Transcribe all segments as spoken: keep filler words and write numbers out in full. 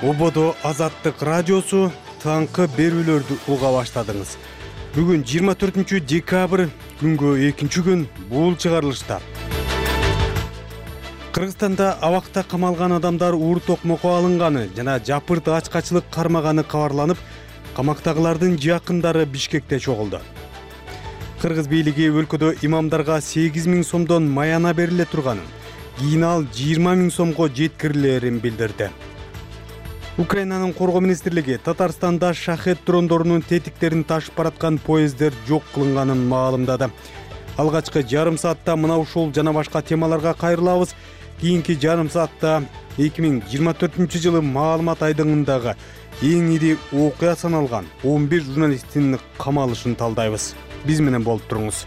Ободо Азаттык радиосу таңкы берүүлөрдү уга баштадыңыз. Бүгүн жыйырма төртүнчү декабрь, күнгө экинчи күн бул чыгарылышта. Кыргызстанда абакта камалган адамдар уур токмокко алынганы жана жапырт ачкачылык кармаганы кабарланып, камактагылардын жакындары Бишкекте чогулду. Кыргыз бийлиги өлкөдө имамдарга сегиз миң сомдон маяна бериле турганын, кийин ал жыйырма миң сомго жеткирилерин билдирди. Украинанын коргоо министрлиги Татарстанда шахет дрондорунун тетиктерин ташып бараткан поезддер жок кылынганын маалымдады. Алгачкы жарым саатта мына ушул жана башка темаларга кайрылабыз. Кийинки жарым саатта эки миң жыйырма төртүнчү жылы маалымат айдыңындагы эң ири окуя саналган он бир журналисттин камалышын талдайбыз. Биз менен болуп туруңуз.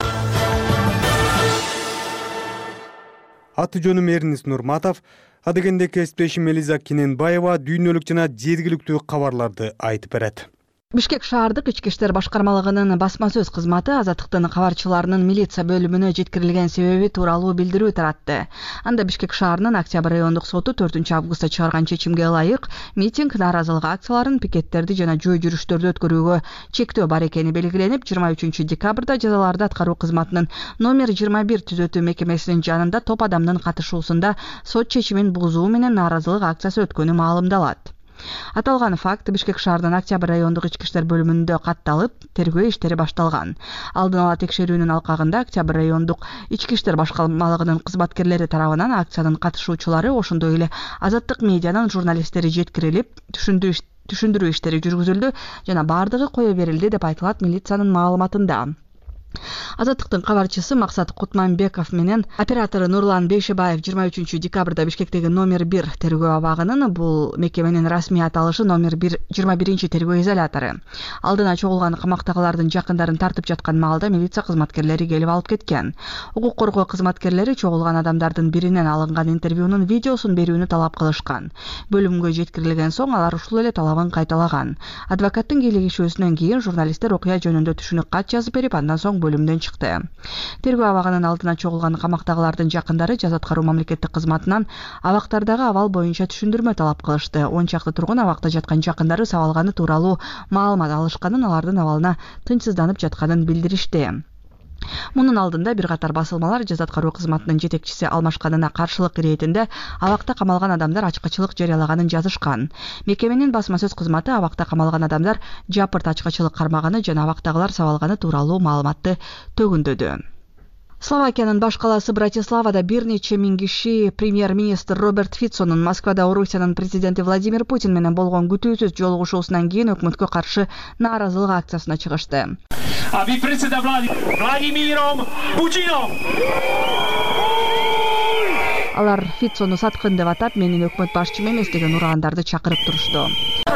Аты жөнүм Эрнис Нурматов. Адегенде кесиптешим Элиза Кененбаева дүйнөлүк жана жергиликтүү кабарларды айтып берет. Бишкек шаардык ички иштер башкармалыгынын басма сөз кызматы Азаттыктын кабарчыларынын милиция бөлүмүнө жеткирилген себеби тууралуу билдирүү таратты. Анда Бишкек шаарынын Октябрь райондук соту төртүнчү августта чыгарган чечимге ылайык митинг, нааразылык акцияларын, пикеттерди жана жөө жүрүштөрдү өткөрүүгө чектөө бар экени белгиленип, жыйырма үчүнчү декабрда жазаларды аткаруу кызматынын номер жыйырма бир түзөтүү мекемесинин жанында топ адамдын катышуусунда сот чечимин бузуу менен нааразылык акциясы өткөнү маалымдалат. Аталган факт Бишкек шаарынын Октябрь райондук ички иштер бөлүмүндө катталып, тергөө иштери башталган. Алдын ала текшерүүнүн алкагында Октябрь райондук ички иштер башкармалыгынын кызматкерлери тарабынан акциянын катышуучулары, ошондой эле Азаттык медианын журналисттери жеткирилип, түшүндүрүү иштери жүргүзүлдү жана бардыгы кое берилди деп айтылат милициянын маалыматында. Азаттыктын кабарчысы Максат Кутманбеков менен оператору Нурлан Бейшебаев жыйырма үчүнчү декабрда Бишкектеги номер бир тергөө абагынын, бул мекеменин расмий аталышы номер бир жыйырма биринчи тергөө изолятору. Алдына чогулган камактагылардын жакындарын тартып жаткан маалда милиция кызматкерлери келип алып кеткен. Укук коргоо кызматкерлери чогулган адамдардын биринен алынган интервьюнун видеосун берүүнү талап кылышкан. Бөлүмгө жеткирилген соң алар ушул эле талабын кайталаган. Адвокаттын кийлигишүүсүнөн кийин журналисттер окуя жөнүндө түшүнүк кат жазып берип, андан соң бөлүмдөн чыкты. Тергөө абагынын алдына чогулган камактагылардын жакындары жаза аткаруу мамлекеттик кызматынан абактардагы абал боюнча түшүндүрмө талап кылышты. он чакты тургун абакта жаткан жакындары сабалганы тууралуу маалымат алышканын, алардын абалына тынчсызданып жатканын билдиришти. Мунун алдында бир катар басылмалар жаза аткаруу кызматынын жетекчиси алмашканына каршылык иретинде абакта камалган адамдар ачкачылык жарыялаганын жазышкан. Мекеменин басма сөз кызматы абакта камалган адамдар жапырт ачкачылык кармаганы жана абактагылар сабалганы тууралуу маалыматты төгүндөдү. Словакиянын баш калаасы Братиславада бир нече миң киши премьер-министр Роберт Фицонун Москвада Орусиянын президенти Владимир Путин менен болгон күтүүсүз жолугушуусунан кийин өкмөткө каршы нааразылык акциясына чыгышты. А ви председа Владимиром Путином. Алар Фицону саткын деп атап, менин өкмөт башчым эмес деген урандарды чакырып турушту.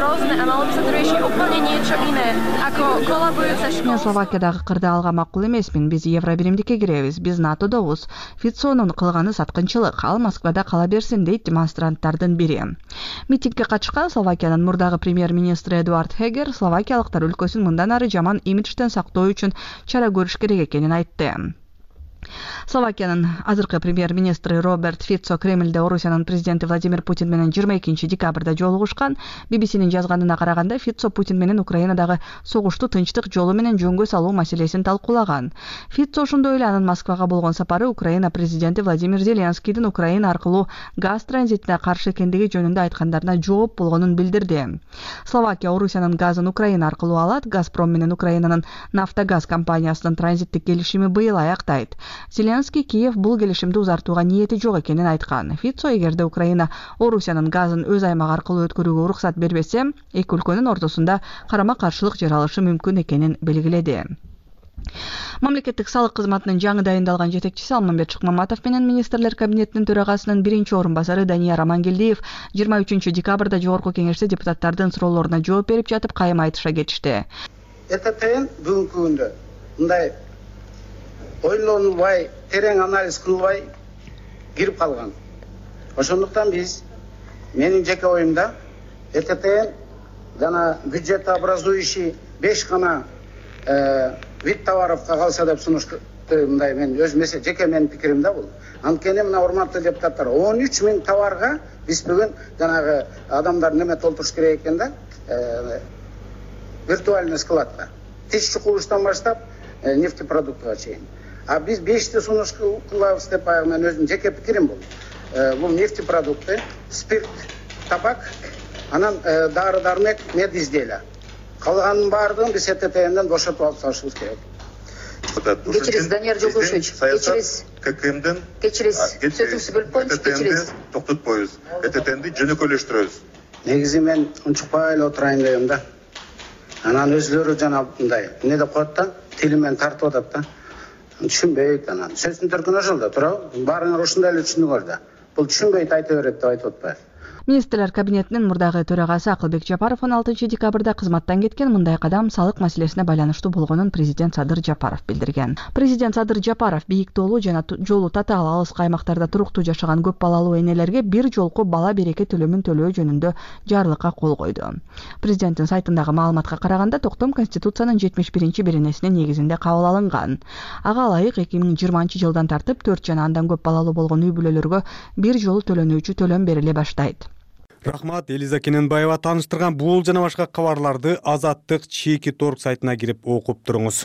Мен Словакиядагы кырды алга макул эмесмин. Биз Евробиримдикке киребиз. Биз НАТОдобуз. Фицонун кылганы саткынчылык. Ал Москвада кала берсин, дейт демонстранттардын бири. Митингге катышкан Словакиянын мурдагы премьер-министри Эдуард Хегер словакиялыктар өлкөсүн мындан ары жаман имиджден сактоо үчүн чара көрүш керек экенин айтты. Словакиянын азыркы премьер-министри Роберт Фицо Кремльде Орусиянын президенти Владимир Путин менен жыйырма экинчи декабрда жолугушкан. би би синин жазганына караганда, Фицо Путин менен Украинадагы согушту тынчтык жолу менен жөнгө салуу маселесин талкуулаган. Фицо ошондой эле анын Москвага болгон сапары Украина президенти Владимир Зеленскийдин Украина аркылуу газ транзитине каршы экендиги жөнүндө айткандарына жооп болгонун билдирди. Словакия Орусиянын газын Украина аркылуу алат. Газпром менен Украинанын Нафтогаз компаниясынын транзиттик келишими быйыл аяктайт. Зеленский Киев бул келишимди узартууга ниети жок экенин айткан. Фицо эгерде Украина Орусиянын газын өз аймагы аркылуу өткөрүүгө уруксат бербесе, эки өлкөнүн ортосунда карама-каршылык жаралышы мүмкүн экенин белгиледи. Мамлекеттик салык кызматынын жаңы дайындалган жетекчиси Алмамбет Шыкмаматов менен министрлер кабинетинин төрагасынын биринчи орун басары Дания Рамангелдиев жыйырма үчүнчү декабрда жогорку кеңеште депутаттардын суроолоруна жооп берип жатып кайым айтыша кетишти. ЭТТн бүгүнкү күндө мындай ойлонулбай, терең анализ кылбай кирип калган. Ошондуктан биз, менин жеке оюмда, ЭТТн жана бюджетообразующий беш гана вид товаровго калса деп сунушту. Мындай мен өз жеке менин пикирим да бул. Анткени мына урматтуу депутаттар, он үч миң товарга Биз бүгүн жанагы адамдар неме толтуруш керек экен да, виртуальный складка. Тысячу кубуштан баштап нефтепродуктка чейин. А биз бешти сунуш кылабыз деп баягы мен өзүм жеке пикирим бул. Бул нефтепродукты, спирт, табак, анан дары дармек, мед изделия. Калганын баардыгын биз ЭТТНден бошотуп алып салышыбыз керек. Кечириз, Данияр Жолдошевич, кечириз. ККМден кечириз. Сөзүңүздү бөлүп коюңуз, кечириз. Токтотпойбуз. ЭТТНди жөнөкөйлөштүрөбүз. Негизи мен унчукпай эле отурайын дегем да. Анан өзлөрү жана мындай эмне деп коет да, тилимен тартып атат да. Түшүнбөйт анан. Сөздүн төркүнү ошол да, туурабы? Баарыңар ушундай эле түшүндүңөр да. Бул түшүнбөйт, айта берет деп айтып атпайбы? Министрлер кабинетинин мурдагы төрагасы Акылбек Жапаров он алтынчы декабрда кызматтан кеткен. Мындай кадам салык маселесине байланыштуу болгонун президент Садыр Жапаров билдирген. Президент Садыр Жапаров бийик тоолуу жана жолу татаал алыс аймактарда туруктуу жашаган көп балалуу энелерге бир жолку бала береке төлөмүн төлөө жөнүндө жарлыкка кол койду. Президенттин сайтындагы маалыматка караганда токтом Конституциянын жетимиш биринчи беренесинин негизинде кабыл алынган. Ага ылайык эки миң жыйырманчы жылдан тартып төрт жана андан көп балалуу болгон үй бүлөлөргө бир жолу төлөнүүчү төлөм бериле баштайт. Рахмат, Элиза Кененбаева тааныштырган бул жана башка кабарларды Азаттык чеки торг сайтына кирип окуп туруңуз.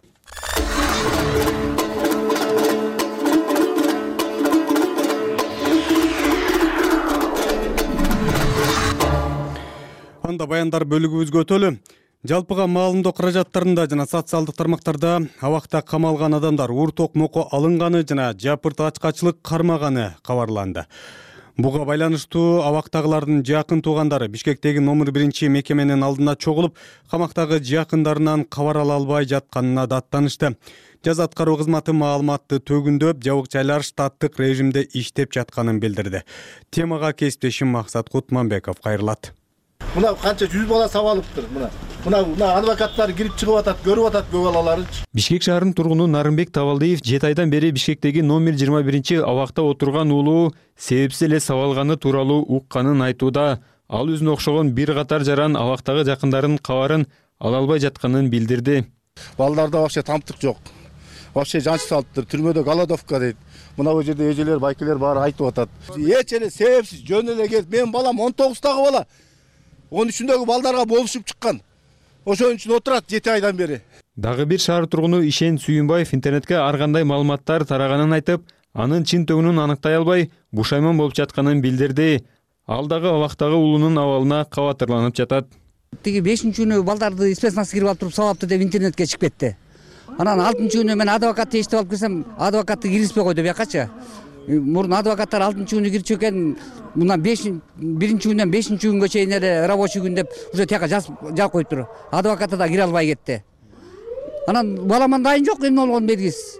Анда баяндар бөлүгүбүзгө өтөлү. Жалпыга маалымдоо каражаттарында жана социалдык тармактарда абакта камалган адамдар уур токмокко алынганы жана жапырт ачкачылык кармаганы кабарланды. Буга байланыштуу абактагылардын жакын туугандары Бишкектеги номер биринчи мекеменин алдына чогулуп, камактагы жакындарынан кабар ала албай жатканына даттанышты. Жаза аткаруу кызматы маалыматты төгүндөп, жабык-жайлар штаттык режимде иштеп жатканын билдирди. Темага кесиптешим Максат Кутманбеков кайрылат. Мына канча жүз бала сабалыптыр, мына. Мына мына адвокаттар кирип чыгып атат, көрүп атат көп балаларын. Бишкек шаарынын тургуну Нарымбек Табалдиев жети айдан бери Бишкектеги номер жыйырма биринчи абакта отурган уулу себепсиз эле сабалганы тууралуу укканын айтууда. Ал өзүнө окшогон бир катар жаран абактагы жакындарынын кабарын ала албай жатканын билдирди. Балдарда вообще тамтык жок. Вообще жанчы салыптыр, түрмөдө голодовка дейт. Мына бул жерде эжелер, байкелер баары айтып атат. Эч эле себепсиз жөн эле келип, менин балам он тогуздагы бала. он үчүндөгү балдарга болушуп чыккан. Ошон үчүн отурат жети айдан бери. Дагы бир шаар тургуну Ишен Сүйүнбаев интернетке ар кандай маалыматтар тараганын айтып, анын чын төгүнүн аныктай албай, бушайман болуп жатканын билдирди. Ал дагы абактагы уулунун абалына кабатырланып жатат. Тиги бешинчи күнү балдарды испеснасы кирип алып туруп сабапты деп интернетке чыгып кетти. Анан алтынчы күнү мен адвокатты эчтеп алып келсем, адвокатты киргизбей койду биякачы. Мурун адвокаттар алтынчы күнү кирчү экен, мына биринчи күндөн бешинчи күнгө чейин эле рабочий күн деп уже тияка жазып коюптур. Адвокаты да кире албай кетти. Анан баламан дайын жок, эмне болгон белгисиз.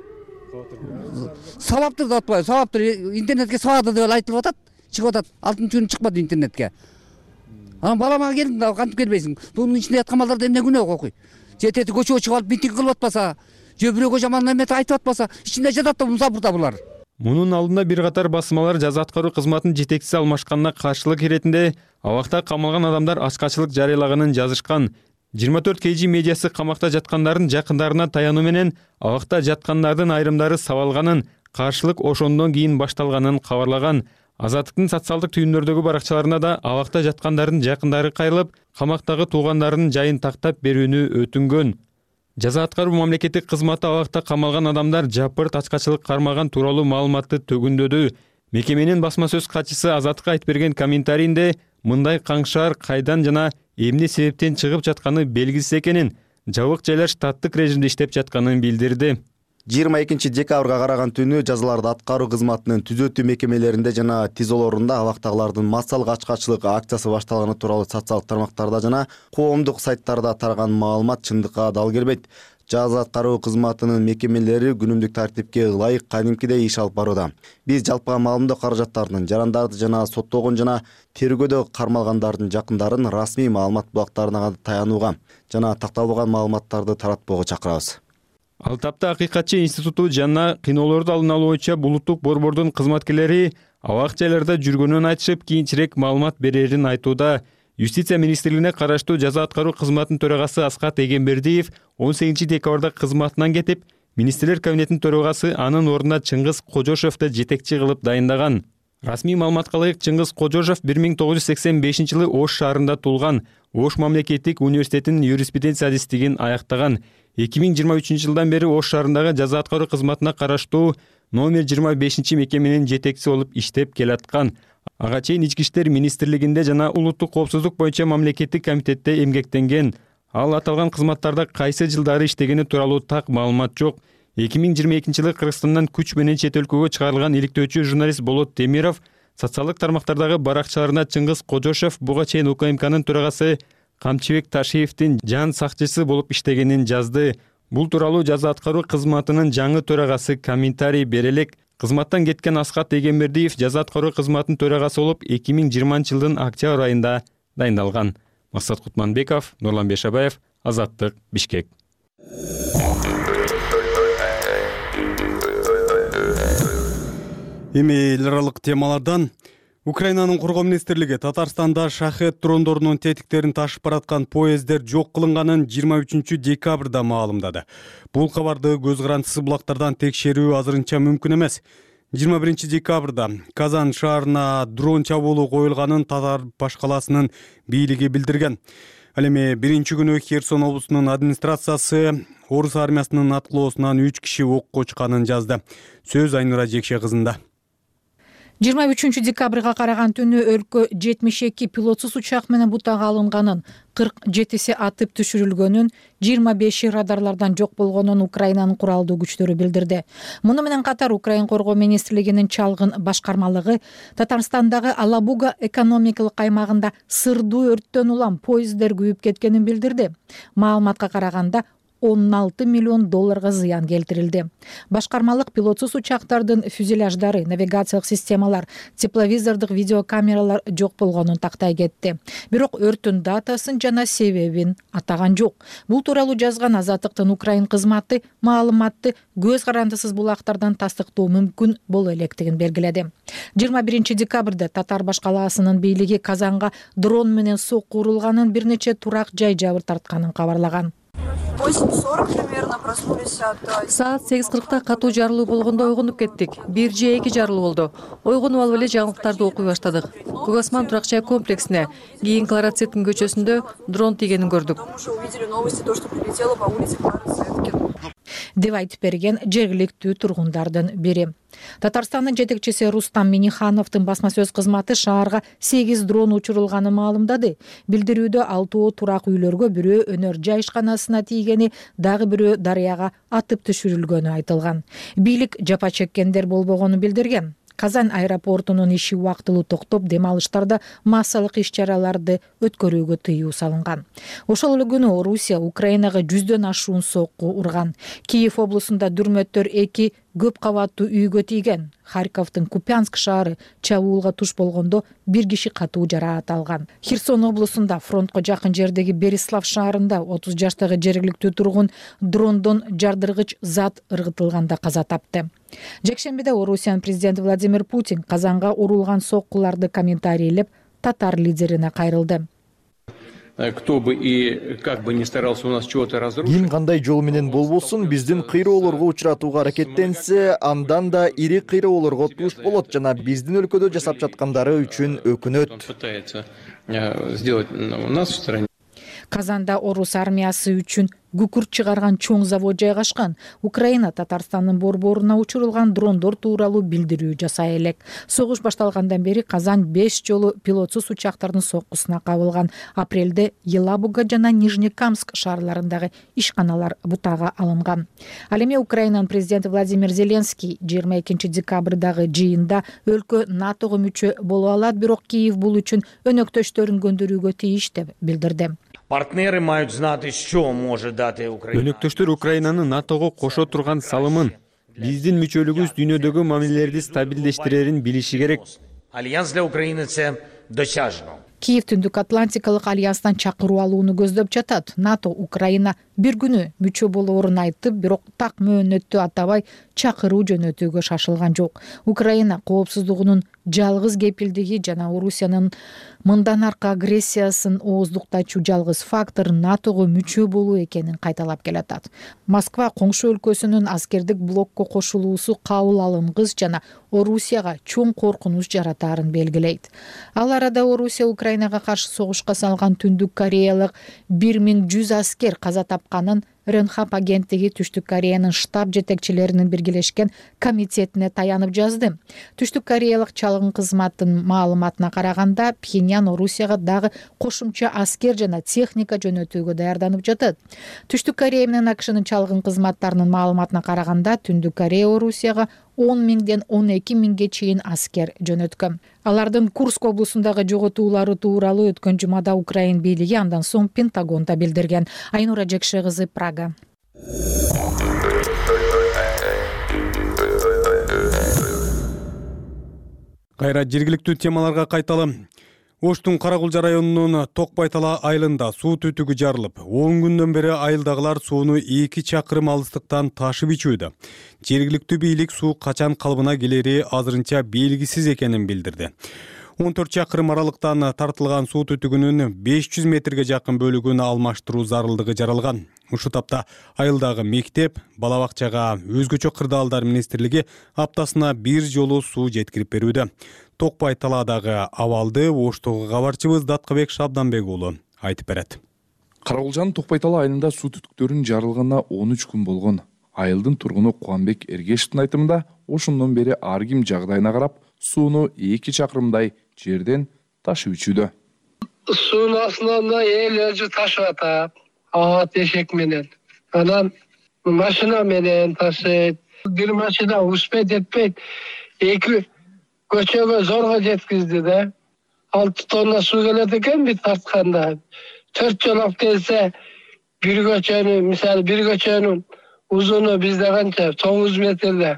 Сабаптыр деп атпайбы, сабаптыр, интернетке сабады деп айтылып атат, чыгып атат. алтынчы күнү чыкпады интернетке. Анан балама келдим да кантип келбейсиң? Бунун ичинде яткан балдарды эмне күнөө окуй? Жетети көчөгө чыгып алып митинг кылып атпаса, же бирөөгө жаман эме айтып атпаса, ичинде жатат да мусапырда булар. Мунун алдында бир катар басмалар жаза аткаруу кызматынын жетекчиси алмашканына каршылык иретинде абакта камалган адамдар ачкачылык жарыялаганын жазышкан. жыйырма төрт кей жи медиасы камакта жаткандардын жакындарына таянуу менен абакта жаткандардын айрымдары сабалганын, каршылык ошондон кийин башталганын кабарлаган. Азаттыктын социалдык түйүндөрдөгү баракчаларына да абакта жаткандардын жакындары кайрылып, камактагы туугандарынын жайын тактап берүүнү өтүнгөн. Жаза аткаруу мамлекеттик кызматы абакта камалган адамдар жапырт ачкачылык кармаган тууралуу маалыматты төгүндөдү. Мекеменин басма сөз катчысы Азаттыкка айтып берген комментарийинде мындай каңшаар кайдан жана эмне себептен чыгып жатканы белгисиз экенин, жабык-жайлар штаттык режимде иштеп жатканын билдирди. жыйырма экинчи декабрга караган түнү жазаларды аткаруу кызматынын түзөтүү мекемелеринде жана тизолорунда абактагылардын массалык ачкачылык акциясы башталганы тууралуу социалдык тармактарда жана коомдук сайттарда тараган маалымат чындыкка дал келбейт. Жаза аткаруу кызматынын мекемелери күнүмдүк тартипке ылайык кадимкидей иш алып барууда. Биз жалпыга маалымдоо каражаттарынын, жарандарды жана соттолгон жана тергөөдө кармалгандардын жакындарын расмий маалымат булактарына таянууга жана такталбаган маалыматтарды таратпоого чакырабыз. Ал тапта Акыйкатчы институту жана кыйноолорду алдын алуу боюнча булуттук борбордун кызматкерлери абак-жайларда жүргөнүн айтышып, кийинчерээк маалымат берерин айтууда. Юстиция министрлигине караштуу жаза аткаруу кызматынын төрагасы Аскат Эгембердиев он сегизинчи декабрда кызматынан кетип, министрлер кабинетинин төрагасы анын ордуна Чыңгыз Кожошевду жетекчи кылып дайындаган. Расмий маалыматка ылайык Чыңгыз Кожожов бир миң тогуз жүз сексен бешинчи жылы Ош шаарында туулган. Ош мамлекеттик университетинин юриспруденция адистигин аяктаган. эки миң жыйырма үчүнчү жылдан бери Ош шаарындагы жаза аткаруу кызматына караштуу номер жыйырма бешинчи мекеменин жетекчиси болуп иштеп келаткан. Ага чейин Ички иштер министрлигинде жана улуттук коопсуздук боюнча мамлекеттик комитетте эмгектенген. Ал аталган кызматтарда кайсы жылдары иштегени тууралуу так маалымат жок. эки миң жыйырма экинчи жылы Кыргызстандан күч менен чет өлкөгө чыгарылган иликтөөчү журналист Болот Темиров социалдык тармактардагы баракчаларына Чыңгыз Кожошов буга чейин УКМКнын төрагасы Камчыбек Ташиевдин жан сакчысы болуп иштегенин жазды. Бул тууралуу жаза аткаруу кызматынын жаңы төрагасы комментарий бере элек. Кызматтан кеткен Аскат Эгембердиев жаза аткаруу кызматынын төрагасы болуп эки миң жыйырманчы жылдын октябрь айында дайындалган. Максат Кутманбеков, Нурлан Бешабаев, Азаттык, Бишкек. Эми эл аралык темалардан Украинанын коргоо министрлиги Татарстанда шахет дрондорунун тетиктерин ташып бараткан поезддер жок кылынганын жыйырма үчүнчү декабрда маалымдады. Бул кабарды көз карандысыз булактардан текшерүү азырынча мүмкүн эмес. жыйырма биринчи декабрда Казан шаарына дрон чабуулу коюлганын Татар баш калаасынын бийлиги билдирген. Ал эми биринчи күнү Херсон облусунун администрациясы орус армиясынын аткылоосунан үч киши окко чыкканын жазды. Сөз Айнура Жекше кызында. жыйырма үчүнчү декабрга караган түнү өлкө жетимиш эки пилотсуз учак менен бутага алынганын, кырк жетиси атып түшүрүлгөнүн, жыйырма беши радарлардан жок болгонун Украинанын куралдуу күчтөрү билдирди. Муну менен катар Украин коргоо министрлигинин чалгын башкармалыгы Татарстандагы Алабуга экономикалык аймагында сырдуу өрттөн улам поезддер күйүп кеткенин билдирди. Маалыматка караганда он алты миллион долларга зыян келтирилди. Башкармалык пилотсуз учактардын фюзеляждары, навигациялык системалар, тепловизордук видеокамералар жок болгонун тактай кетти. Бирок өрттүн датасын жана себебин атаган жок. Бул тууралуу жазган Азаттыктын Украин кызматы маалыматты көз карандысыз булактардан тастыктоо мүмкүн боло электигин белгиледи. жыйырма биринчи декабрда Татар баш калаасынын бийлиги Казанга дрон менен сокку урулганын, бир нече турак жай жабыр тартканын кабарлаган. Саат сегиз кыркта катуу жарылуу болгондо ойгонуп кеттик. бир же эки жарылуу болду. Ойгонуп алып эле жаңылыктарды окуй баштадык. Көк асман турак жай комплексине, кийин Кларацеттин көчөсүндө дрон тийгенин көрдүк. деп айтып берген жергиликтүү тургундардын бири. Татарстандын жетекчиси Рустам Минихановдун басма сөз кызматы шаарга сегиз дрон учурулганын маалымдады. Билдирүүдө алтоо турак үйлөргө, бирөө өнөр жай ишканасына тийгени, дагы бирөө дарыяга атып түшүрүлгөнү айтылган. Бийлик жапа чеккендер болбогонун билдирген. Казан аэропортунун иши убактылуу токтоп, дем алыштарда массалык иш-чараларды өткөрүүгө тыюу салынган. Ошол эле күнү Орусия Украинага жүздөн ашуун сокку урган. Киев облусунда дүрмөттөр эки көп кабаттуу үйгө тийген. Харьковдун Купянск шаары чабуулга туш болгондо бир киши катуу жараат алган. Херсон облусунда фронтко жакын жердеги Берислав шаарында отуз жаштагы жергиликтүү тургун дрондон жардыргыч зат ыргытылганда каза тапты. Жекшембиде Орусиянын президенти Владимир Путин Казанга урулган соккуларды комментарийлеп, татар лидерине кайрылды. Кто бы и как бы ни старался у нас чего-то разрушить. Ким кандай жол менен болбосун биздин кыйроолорго учуратууга аракеттенсе, андан да ири кыйроолорго туш болот жана биздин өлкөдө жасап жаткандары үчүн өкүнөт. Пытается сделать у нас в стране. Казанда орус армиясы үчүн күкүрт чыгарган чоң завод жайгашкан. Украина Татарстандын борборуна учурулган дрондор тууралуу билдирүү жасай элек. Согуш башталгандан бери Казан беш жолу пилотсуз учактардын соккусуна кабылган. Апрелде Елабуга жана Нижнекамск шаарларындагы ишканалар бутага алынган. Ал эми Украинанын президенти Владимир Зеленский жыйырма экинчи декабрдагы жыйында өлкө натого мүчө боло алат, бирок Киев бул үчүн өнөктөштөрүн көндүрүүгө тийиш деп билдирди. Партнеры мають знати, що може дати Україна. Өнөктөштөр Украинаны натого кошо турган салымын, биздин мүчөлүгүбүз дүйнөдөгү мамилелерди стабилдештирерин билиши керек. Альянс для України це досяжно. Киев Түндүк Атлантикалык альянстан чакыруу алууну көздөп жатат. НАТО Украина бир күнү мүчө болоорун айтып, бирок так мөөнөттү атабай чакыруу жөнөтүүгө шашылган жок. Украина коопсуздугунун жалгыз кепилдиги жана Орусиянын мындан аркы агрессиясын ооздуктачу жалгыз фактор натого мүчө болуу экенин кайталап келатат. Москва коңшу өлкөсүнүн аскердик блокко кошулуусу кабыл алынгыс жана Орусияга чоң коркунуч жаратаарын белгилейт. Ал арада Орусия Украинага каршы согушка салган Түндүк Кореялык бир миң жүз аскер каза тапканын Ренхап агенттиги Түштүк Кореянын штаб жетекчилеринин биргелешкен комитетине таянып жазды. Түштүк Кореялык чалгын кызматтын маалыматына караганда, Пхеньян Орусияга дагы кошумча аскер жана техника жөнөтүүгө даярданып жатат. Түштүк Корея менен АКШнын чалгын кызматтарынын маалыматына караганда, Түндүк Корея Орусияга он миңден он эки миңге чейин аскер жөнөткөн. Алардын Курск облусундагы жоготуулары тууралуу өткөн жумада Украин бийлиги андан соң Пентагонда билдирген. Айнура Жекше кызы, Прага. Кайра жергиликтүү темаларга кайталы. Оштун Каракулжа районунун Токбайтала айылында суу түтүгү жарылып, он күндөн бери айылдагылар сууну эки чакырым алыстыктан ташып ичүүдө. Жергиликтүү бийлик суу качан калыбына келери азырынча белгисиз экенин билдирди. он төрт чакырым аралыктан тартылган суу түтүгүнүн беш жүз метрге жакын бөлүгүн алмаштыруу зарылдыгы жаралган. Ушул тапта айылдагы мектеп, бала бакчага өзгөчө кырдаалдар министрлиги аптасына бир жолу суу жеткирип берүүдө. Токбайталадагы абалды Оштогу кабарчыбыз Даткыбек Шабданбек уулу айтып берет. Каракулжанын Токбайтала айылында суу түтүктөрүнүн жарылганына он үч күн болгон. Айылдын тургуну Кубанбек Эргешевдин айтымында, ошондон бери ар ким жагдайына карап, сууну эки чакырымдай жерден ташып ичүүдө. Суунун астынан эл өзү ташып атат. Ат эшек менен. Анан машина менен ташыйт. Бир машина успеть этпейт. Эки көчөгө зорго жеткизди да. алты тонна суу келет экен бит тартканда. төрт жолоп келсе, бир көчөнү, мисалы бир көчөнүн узуну бизде канча? тогуз метрде.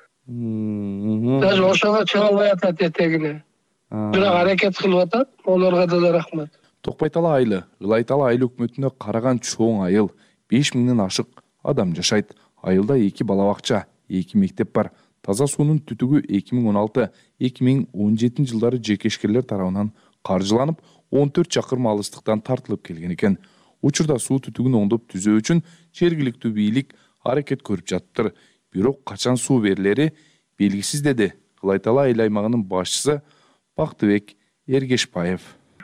Даже ошого чыга албай атат этегине. Бирок аракет кылып атат. Олорго да рахмат. Токбайтала айылы, Ылайтала айыл өкмөтүнө караган чоң айыл. беш миңден ашык адам жашайт. Айылда эки бала бакча, эки мектеп бар. Таза суунун түтүгү эки миң он алты — эки миң он жетинчи жылдары жекешкерлер тарабынан каржыланып, он төрт чакырым алыстыктан тартылып келген экен. Учурда суу түтүгүн оңдоп түзөө үчүн жергиликтүү бийлик аракет көрүп жатыптыр. Бирок качан суу берилери белгисиз, деди Ылайтала айыл аймагынын башчысы Бактыбек Эргешбаев.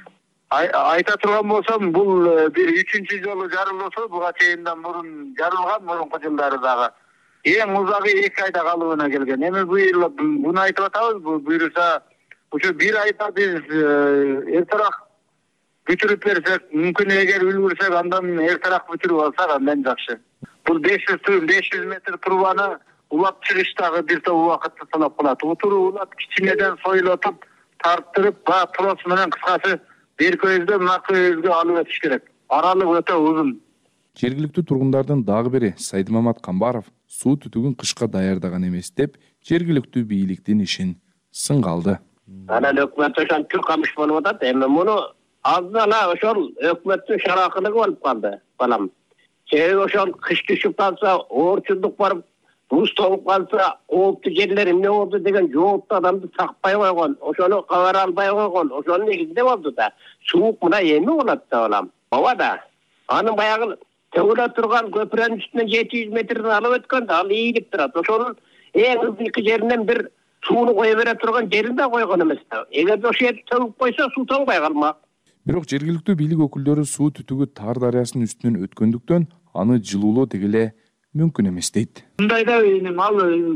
Айта турган болсом, бул бир үчүнчү жолу жарылуусу, буга чейиндан мурун жарылган, мурунку жылдары дагы. Эң узагы эки айда калыбына келген. Эми быйыл буну айтып атабыз, буюрса ушу бир айда биз эртерээк бүтүрүп берсек, мүмкүн эгер үлгүрсөк, андан эртерээк бүтүрүп алсак андан жакшы. Бул беш жүз метр трубаны улап чыгыш дагы бир топ убакытты талап кылат. Утуру улап кичинеден сойлотуп, тарттырып, ба трос менен кыскасы бир көйүздө мына көйүзгө алып өтүш керек. Аралык өтө узун. Жергиликтүү тургундардын дагы бири Сайдмамат Камбаров суу түтүгүн кышка даярдаган эмес деп, жергиликтүү бийликтин ишин сынга алды. Анан өкмөт ошентип камыш болуп атат. Эми муну аздан ошол өкмөттүн шаракылыгы болуп калды, балам. Себеби ошол кыш түшүп калса, оорчулдук барып, буз толуп калса, кооптуу жерлер эмне болду деген жоопту адамды такпай койгон, ошону кабар албай койгон, ошонун негизинде болду да. Суук мына эми болот да, балам. Ооба да. Анын баягы төгүлө турган көпүрөнүн үстүнөн жети жүз метрден алып өткөн да, ал ийилип турат. Ошонун эң ызгыйкы жеринен бир сууну кое бере турган жеринде койгон эмес да. Эгерде ошол жерди төгүп койсо, суу тоңбой калмак. Бирок жергиликтүү бийлик өкүлдөрү суу түтүгү Тар дарыясынын үстүнөн өткөндүктөн аны жылуулоо дегеле мүмкүн эмес дейт. Мындайда ал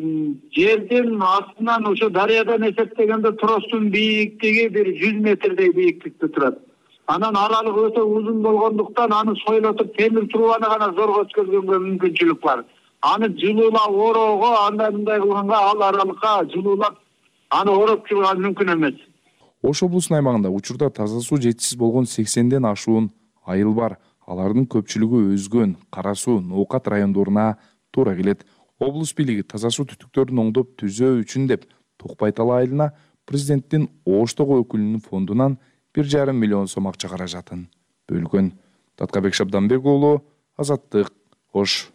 жердин астынан ошо дарыядан эсептегенде тростун бийиктиги бир жүз метрдей бийиктикте турат. Анан аралык өтө узун болгондуктан аны сойлотуп темир трубаны гана зорго өткөзгөнгө мүмкүнчүлүк бар. Аны жылуулап ороого, андай мындай кылганга ал аралыкка жылуулап аны ороп чыгуу мүмкүн эмес. Ош облусунун аймагында учурда таза суу жетишсиз болгон сексенден ашуун айыл бар. Алардын көпчүлүгү Өзгөн, Кара Суу, Ноокат райондоруна туура келет. Облус бийлиги таза суу түтүктөрүн оңдоп түзөө үчүн деп Токбайтала айылына президенттин Оштогу өкүлүнүн фондунан бир жарым миллион сом акча каражатын бөлгөн. Даткыбек Шабданбек уулу, Азаттык, Ош.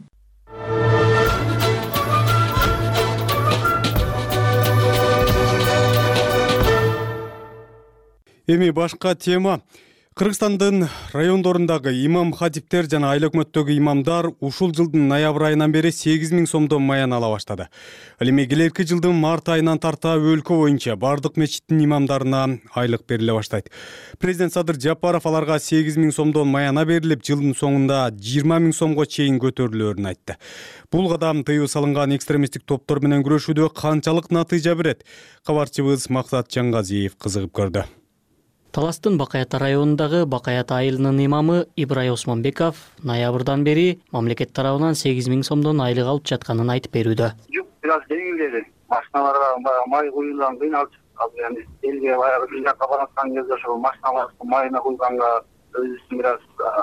Эми башка тема. Кыргызстандын райондорундагы имам хатиптер жана айыл өкмөттөгү имамдар ушул жылдын ноябрь айынан бери сегиз миң сомдон маян ала баштады. Ал эми келерки жылдын март айынан тарта өлкө боюнча бардык мечиттин имамдарына айлык бериле баштайт. Президент Садыр Жапаров аларга сегиз миң сомдон маяна берилип, жылдын соңунда жыйырма миң сомго чейин көтөрүлөөрүн айтты. Бул кадам тыюу салынган экстремисттик топтор менен күрөшүүдө канчалык натыйжа берет? Кабарчыбыз Максат Жаңгазиев кызыгып көрдү. Таластын Бакаята районундагы Бакаята айылынын имамы Ибрай Осмонбеков ноябрдан бери мамлекет тарабынан сегиз миң сомдон айлык алып жатканын айтып берүүдө. Жүк бираз жеңилдеди. Машиналарга май куюлган кыйналып чыкты. Эми элге баягы бир жакка бараткан кезде ошол машиналарды майына куйганга өзүбүздүн бираз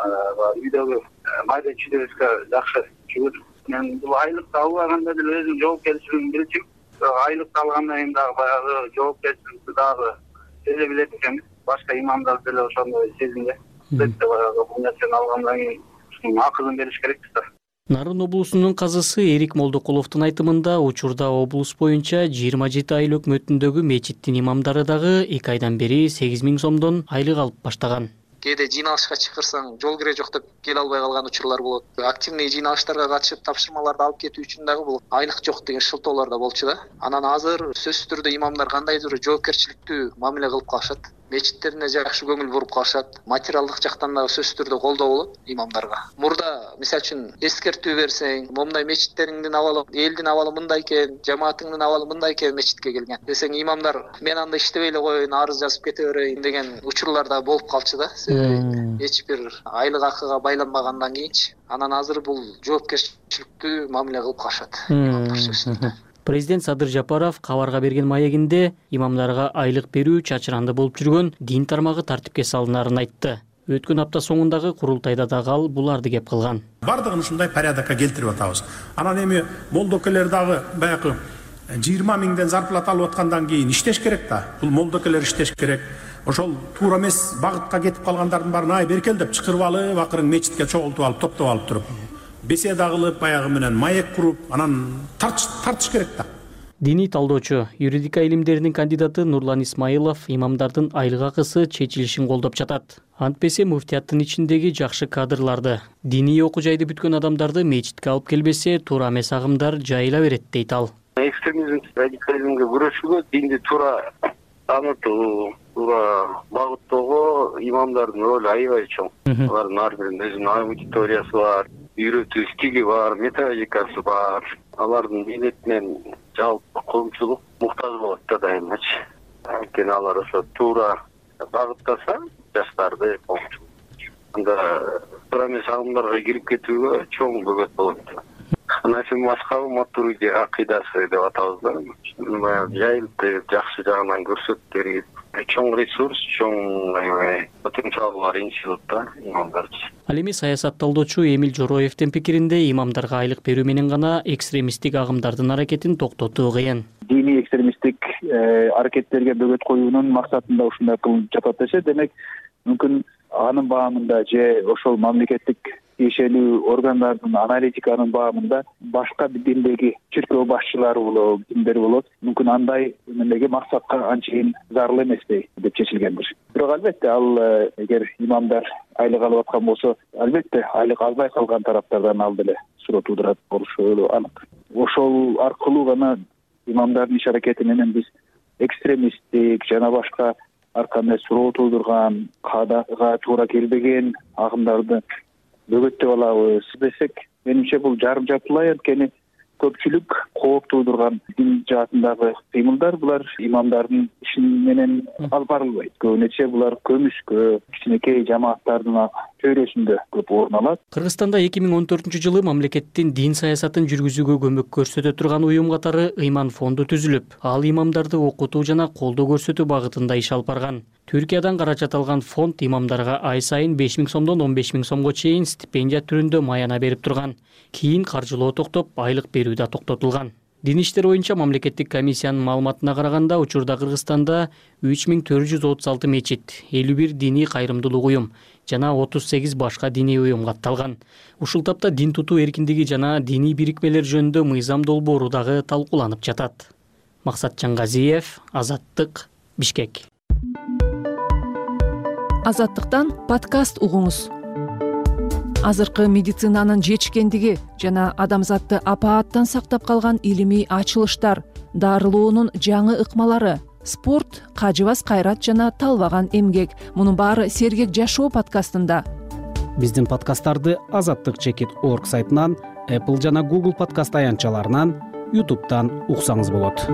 үйдөгү майда чүйдөбүзгө жакшы чүгүт. Мен бул айлыкты албаганда деле өзүм жоопкерчилигин билчүм. Айлыкты алгандан кийин дагы баягы жоопкерчиликти дагы сезе билет экенбиз. Башка имамдар деле ошондой сезимде. Бетте баягы бул нерсени алгандан кийин акылын бериш керекпиз да. Нарын облусунун казысы Эрик Молдокуловдун айтымында учурда облус боюнча жыйырма жети айыл өкмөтүндөгү мечиттин имамдары дагы эки айдан бери сегиз миң сомдон айлык алып баштаган. Кээде жыйналышка чакырсаң жол кире жок деп келе албай калган учурлар болот. Активный жыйналыштарга катышып тапшырмаларды алып кетүү үчүн дагы бул айлык жок деген шылтоолор да болчу да. Анан азыр сөзсүз түрдө имамдар кандайдыр жоопкерчиликтүү мамиле кылып калышат. Мечиттерине жакшы көңүл буруп калышат. Материалдык жактан дагы сөзсүз түрдө колдоо болот имамдарга. Мурда мисалы үчүн эскертүү берсең, момундай мечиттериңдин абалы, элдин абалы мындай экен, жамаатыңдын абалы мындай экен мечитке келген десең, имамдар мен анда иштебей эле коеюн, арыз жазып кете берейин деген учурлар да болуп калчу да. Себеби эч бир айлык акыга байланбагандан кийинчи. Анан азыр бул жоопкерчиликтүү мамиле кылып калышат имамдар сөзсүз түрдө. Президент Садыр Жапаров кабарга берген маегинде имамдарга айлык берүү чачыранды болуп жүргөн дин тармагы тартипке салынарын айтты. Өткөн апта соңундагы курултайда дагы ал буларды кеп кылган. Бардыгын ушундай порядокко келтирип атабыз. Анан эми молдокелер дагы баягы жыйырма миңден зарплата алып аткандан кийин иштеш керек да. Бул молдокелер иштеш керек. Ошол туура эмес багытка кетип калгандардын баарын ай беркел деп чакырып алып, акырын мечитке чогултуп алып, топтоп алып туруп беседа кылып, баягы менен маек куруп, анан тартыш керек да. Диний талдоочу, юридика илимдеринин кандидаты Нурлан Исмаилов имамдардын айлык акысы чечилишин колдоп жатат. Антпесе муфтияттын ичиндеги жакшы кадрларды, диний окуу жайды бүткөн адамдарды мечитке алып келбесе, туура эмес агымдар жайыла берет дейт ал. Экстремизм, радикализмге күрөшүүгө динди туура танытуу, туура багыттоого имамдардын ролу аябай чоң. Алардын ар биринин өзүнүн аудиториясы бар, үйрөтүү стили бар, методикасы бар. Алардын милдетинен жалпы коомчулук муктаж болот да дайымачы. Анткени алар ошо туура багыттаса жаштарды коомчулук. Анда туура эмес агымдарга кирип кетүүгө чоң бөгөт болот. Анан мазхабы матуриди акыйдасы деп атабыз да. Жайылып жакшы жагынан көрсөтүп чоң ресурс, чоң потенциал бар институт да имамдарчы. Ал эми саясат талдоочу Эмил Жороевдин пикиринде имамдарга айлык берүү менен гана экстремисттик агымдардын аракетин токтотуу кыйын. Диний экстремисттик аракеттерге бөгөт коюунун максатында ушундай кылынып жатат десе, демек мүмкүн анын баамында же ошол мамлекеттик тиешелүү органдардын аналитиканын баамында башка бир диндеги чиркөө башчылары болот, диндер болот. Мүмкүн андай эмнеге максатка анчейин зарыл эмеспей деп чечилгендир. Бирок албетте ал эгер имамдар айлык алып аткан болсо, албетте айлык албай калган тараптардан ал деле суроо туудурат болушу анык. Ошол аркылуу гана имамдардын иш аракети менен биз экстремисттик жана башка ар кандай суроо туудурган, каадага туура келбеген агымдарды бөгөттөп алабыз десек, менимче бул жарым жартылай, анткени көпчүлүк кооп туудурган дин жаатындагы кыймылдар булар имамдардын иши менен алып барылбайт. Көбүнөчө булар көмүскө, кичинекей жамааттардын чөйрөсүндө көп орун алат. Кыргызстанда эки миң он төртүнчү жылы мамлекеттин дин саясатын жүргүзүүгө көмөк көрсөтө турган уюм катары Ыйман фонду түзүлүп, ал имамдарды окутуу жана колдоо көрсөтүү багытында иш алып барган. Түркиядан каражат алган фонд имамдарга ай сайын беш миң сомдон он беш миң сомго чейин стипендия түрүндө маяна берип турган. Кийин каржылоо токтоп, айлык берүү да токтотулган. Дин иштер боюнча мамлекеттик комиссиянын маалыматына караганда, учурда Кыргызстанда үч миң төрт жүз отуз алты мечит, элүү бир диний кайрымдуулук уюм жана отуз сегиз башка диний уюм катталган. Ушул тапта дин тутуу эркиндиги жана диний бирикмелер жөнүндө мыйзам долбоору дагы талкууланып жатат. Максат Жаңгазиев, Азаттык, Бишкек. Азаттыктан подкаст угуңуз. Азыркы медицинанын жетишкендиги жана адамзатты апааттан сактап калган илимий ачылыштар, дарылоонун жаңы ыкмалары, спорт, кажыбас кайрат жана талбаган эмгек — мунун баары Сергек жашоо подкастында. Биздин подкасттарды азаттык чекит точка орг сайтынан, Apple жана Google подкаст аянтчаларынан, YouTube'дан уксаңыз болот.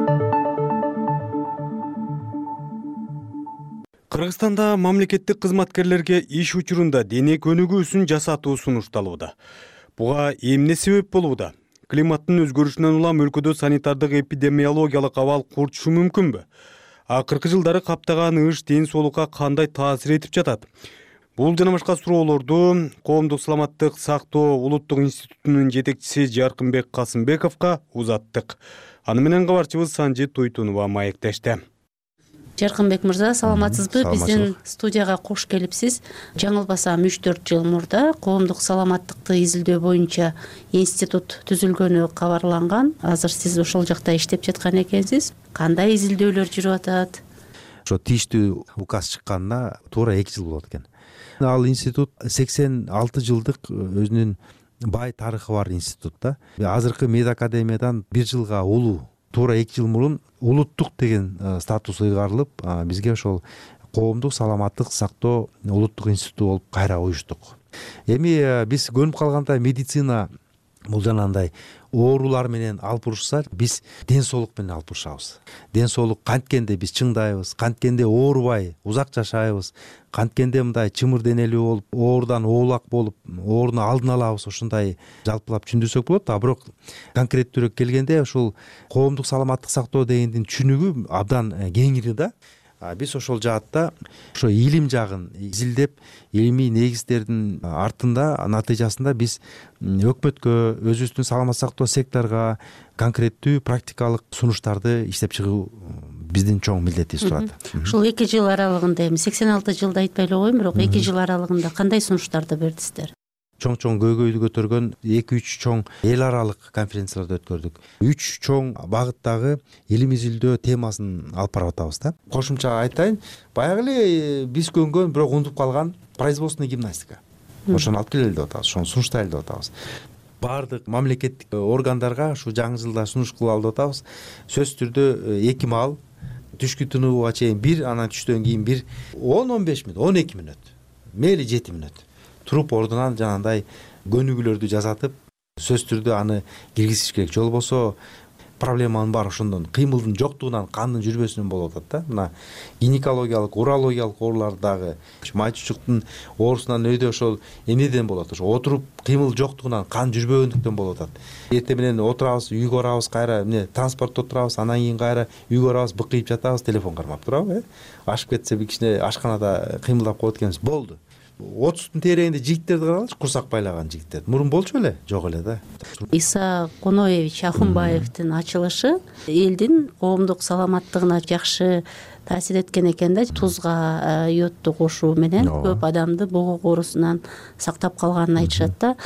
Кыргызстанда мамлекеттик кызматкерлерге иш учурунда дене көнүгүүсүн жасатуу сунушталууда. Буга эмне себеп болууда? Климаттын өзгөрүшүнөн улам өлкөдө санитардык эпидемиологиялык абал курчушу мүмкүнбү? Акыркы жылдары каптаган ыш ден соолукка кандай таасир этип жатат? Бул жана башка суроолорду Коомдук саламаттык сактоо улуттук институтунун жетекчиси Жаркынбек Касымбековго узаттык. Аны менен кабарчыбыз Санжит Туйтунова маектешти. Жаркынбек мырза, саламатсызбы? Биздин студияга кош келипсиз. Жаңылбасам үч төрт жыл мурда коомдук саламаттыкты изилдөө боюнча институт түзүлгөнү кабарланган. Азыр сиз ошол жакта иштеп жаткан экенсиз. Кандай изилдөөлөр жүрүп атат? Ошо тийиштүү указ чыкканына туура эки жыл болот экен. Ал институт сексен алты жылдык өзүнүн бай тарыхы бар институт да. Азыркы мед академиядан бир жылга улуу, туура эки жыл мурун улуттук деген статус ыйгарылып, бизге ошол коомдук саламаттык сактоо улуттук институту болуп кайра уюштук. Эми биз көнүп калганда медицина бул жанагындай оорулар менен алып урушса, биз ден соолук менен алып урушабыз. Ден соолук канткенде биз чыңдайбыз, канткенде оорубай узак жашайбыз, канткенде мындай чымыр денелүү болуп, оорудан оолак болуп, ооруну алдын алабыз, ошондой жалпылап түшүндүрсөк болот. А бирок конкреттүүрөөк келгенде ушул коомдук саламаттык сактоо дегендин түшүнүгү абдан кеңири да. Биз ошол жаатта ошо илим жагын изилдеп, илимий негиздердин артында натыйжасында биз өкмөткө, өзүбүздүн саламаттык сактоо секторго конкреттүү практикалык сунуштарды иштеп чыгуу биздин чоң милдетибиз турат. Ушул эки жыл аралыгында, эми сексен алты жылда айтпай эле коеюн, бирок эки жыл аралыгында кандай сунуштарды бердиңиздер? Чоң-чоң көйгөйдү көтөргөн эки үч чоң эл аралык конференцияларды өткөрдүк. үч чоң багыттагы илим изилдөө темасын алып барып атабыз да. Кошумча айтайын, баягы эле биз көнгөн, бирок унутуп калган производственный гимнастика. Ошону алып келели деп атабыз, ошону сунуштайлы деп атабыз. Баардык мамлекеттик органдарга ушу жаңы жылда сунуш кылалы деп атабыз. Сөзсүз түрдө эки маал түшкү тынууга чейин бир, анан түштөн кийин бир он он беш мүнөт, он эки мүнөт, мейли жети мүнөт туруп ордунан жанагындай көнүгүүлөрдү жасатып, сөзсүз түрдө аны киргизиш керек. Жол болсо проблеманын баары ошондон, кыймылдын жоктугунан, кандын жүрбөсүнөн болуп атат да. Мына гинекологиялык, урологиялык оорулардагы, май чучуктун оорусунан өйдө ошол эмнеден болот? Ошо отуруп кыймыл жоктугунан, кан жүрбөгөндүктөн болуп атат. Эртең менен отурабыз, үйгө барабыз, кайра эмне транспортто отурабыз, анан кийин кайра үйгө барабыз, быкыйып жатабыз, телефон кармап турабы, э? Ашып кетсе бир кичине ашканада кыймылдап коет экенбиз, болду. отуздун тереңинде жигиттерди карагылычы, курсак байлаган жигиттер. Мурун болчу беле? Жок эле да. Иса Коноевич Ахунбаевдин ачылышы элдин коомдук саламаттыгына жакшы таасир эткен экен да. Тузга йодду кошуу менен көп адамды бугук оорусунан сактап калганын айтышат да.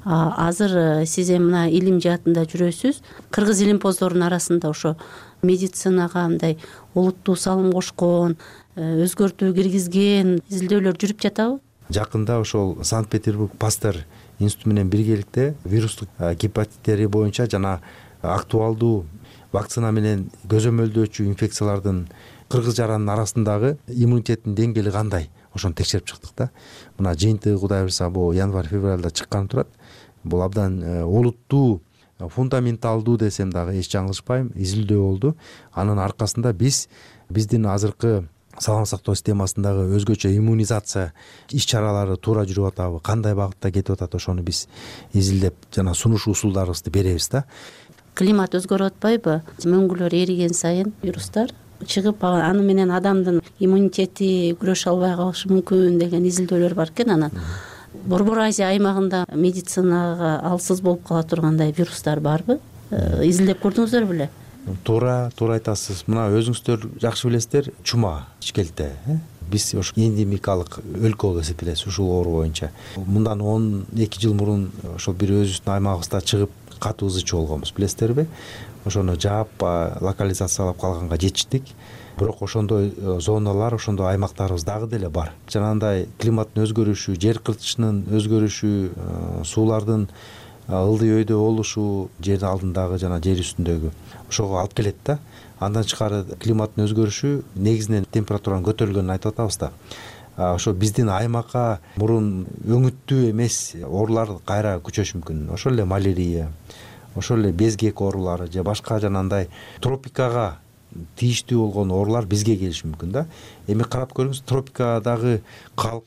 Азыр сиз эми мына илим жаатында жүрөсүз. Кыргыз илимпоздорунун арасында ошо медицинага мындай улуттуу салым кошкон, өзгөртүү киргизген изилдөөлөр жүрүп жатабы? Жакында ошол Санкт-Петербург Пастер институту менен биргеликте вирустук гепатиттери боюнча жана актуалдуу вакцина менен көзөмөлдөөчү инфекциялардын кыргыз жаранын арасындагы иммунитеттин деңгээли кандай, ошону текшерип чыктык да. Мына жыйынтыгы Кудай буйрса бул январь-февралда чыккан турат. Бул абдан олуттуу, фундаменталдуу десем дагы эч жаңылышпайм, изилдөө болду. Анын аркасында биз биздин азыркы саламаттык сактоо системасындагы өзгөчө иммунизация иш-чаралары туура жүрүп атабы, кандай багытта кетип атат, ошону биз изилдеп жана сунуш усулдарыбызды беребиз да. Климат өзгөрүп атпайбы? Мөңгүлөр эриген сайын вирустар чыгып, аны менен адамдын иммунитети күрөшө албай калышы мүмкүн деген изилдөөлөр бар экен. Анан Борбор Азия аймагында медицинага алсыз болуп кала тургандай вирустар барбы? Изилдеп көрдүңүздөр беле? Туура, туура айтасыз. Мына өзүңүздөр жакшы билесиздер, чума ичкелте. Биз ошо эндемикалык өлкө болуп эсептелебиз ушул оору боюнча. Мындан он эки жыл мурун ошол бир өзүбүздүн аймагыбызда чыгып катуу ызы чуу болгонбуз, билесиздерби? ошону жаап локализациялап калганга жетиштик. Бирок ошондой зоналар, ошондой аймактарыбыз дагы деле бар. Жанагындай климаттын өзгөрүшү, жер кыртышынын өзгөрүшү, суулардын ылдый өйдө болушу, жер алдындагы жана жер үстүндөгү ошого алып келет да. Андан тышкары климаттын өзгөрүшү негизинен температуранын көтөрүлгөнүн айтып атабыз да. Ошо биздин аймакка мурун өңүттүү эмес оорулар кайра күчөшү мүмкүн. Ошол эле малярия, ошол эле безгек оорулары же башка жанагындай тропикага тийиштүү болгон оорулар бизге келиши мүмкүн да. Эми карап көрүңүз, тропикадагы калк,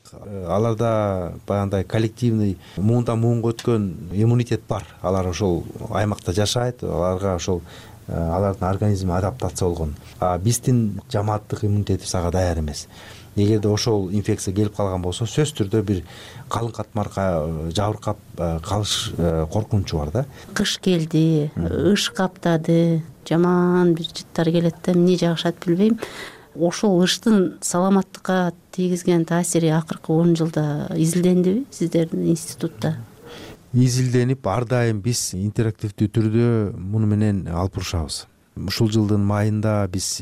аларда баягындай коллективный муундан муунга өткөн иммунитет бар. Алар ошол аймакта жашайт, аларга ошол алардын организми адаптация болгон. А биздин жамааттык иммунитетибиз ага даяр эмес. Эгерде ошол инфекция келип калган болсо, сөзсүз түрдө бир калың катмарга жабыркап калыш коркунучу бар да. Кыш келди, ыш каптады, жаман бир жыттар келет да, эмне жагышат билбейм. Ошол ыштын саламаттыкка тийгизген таасири акыркы он жылда изилдендиби сиздердин институтта? Изилденип, ар дайым биз интерактивдүү түрдө муну менен алып урушабыз. Ушул жылдын майында биз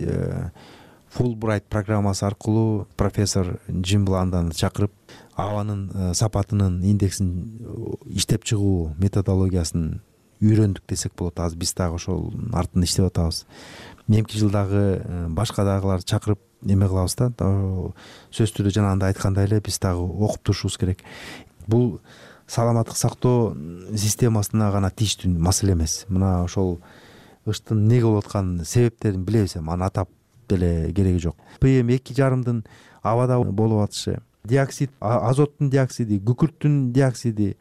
Fulbright программасы аркылуу профессор Джим Бланданы чакырып, абанын сапатынын индексин иштеп чыгуу методологиясын үйрөндүк десек болот. Азыр биз дагы ошол артында иштеп атабыз. Эмки жылдагы башка дагыларды чакырып эме кылабыз да. Сөзсүз түрдө жанагындай айткандай эле биз дагы окуп турушубуз керек. Бул саламаттык сактоо системасына гана тийиштүү маселе эмес. Мына ошол ыштын эмнеге болуп атканын себептерин билебиз, эми аны атап деле кереги жок. пэ эм эки жарымдын абада болуп атышы, диоксид, азоттун диоксиди, күкүрттүн диоксиди,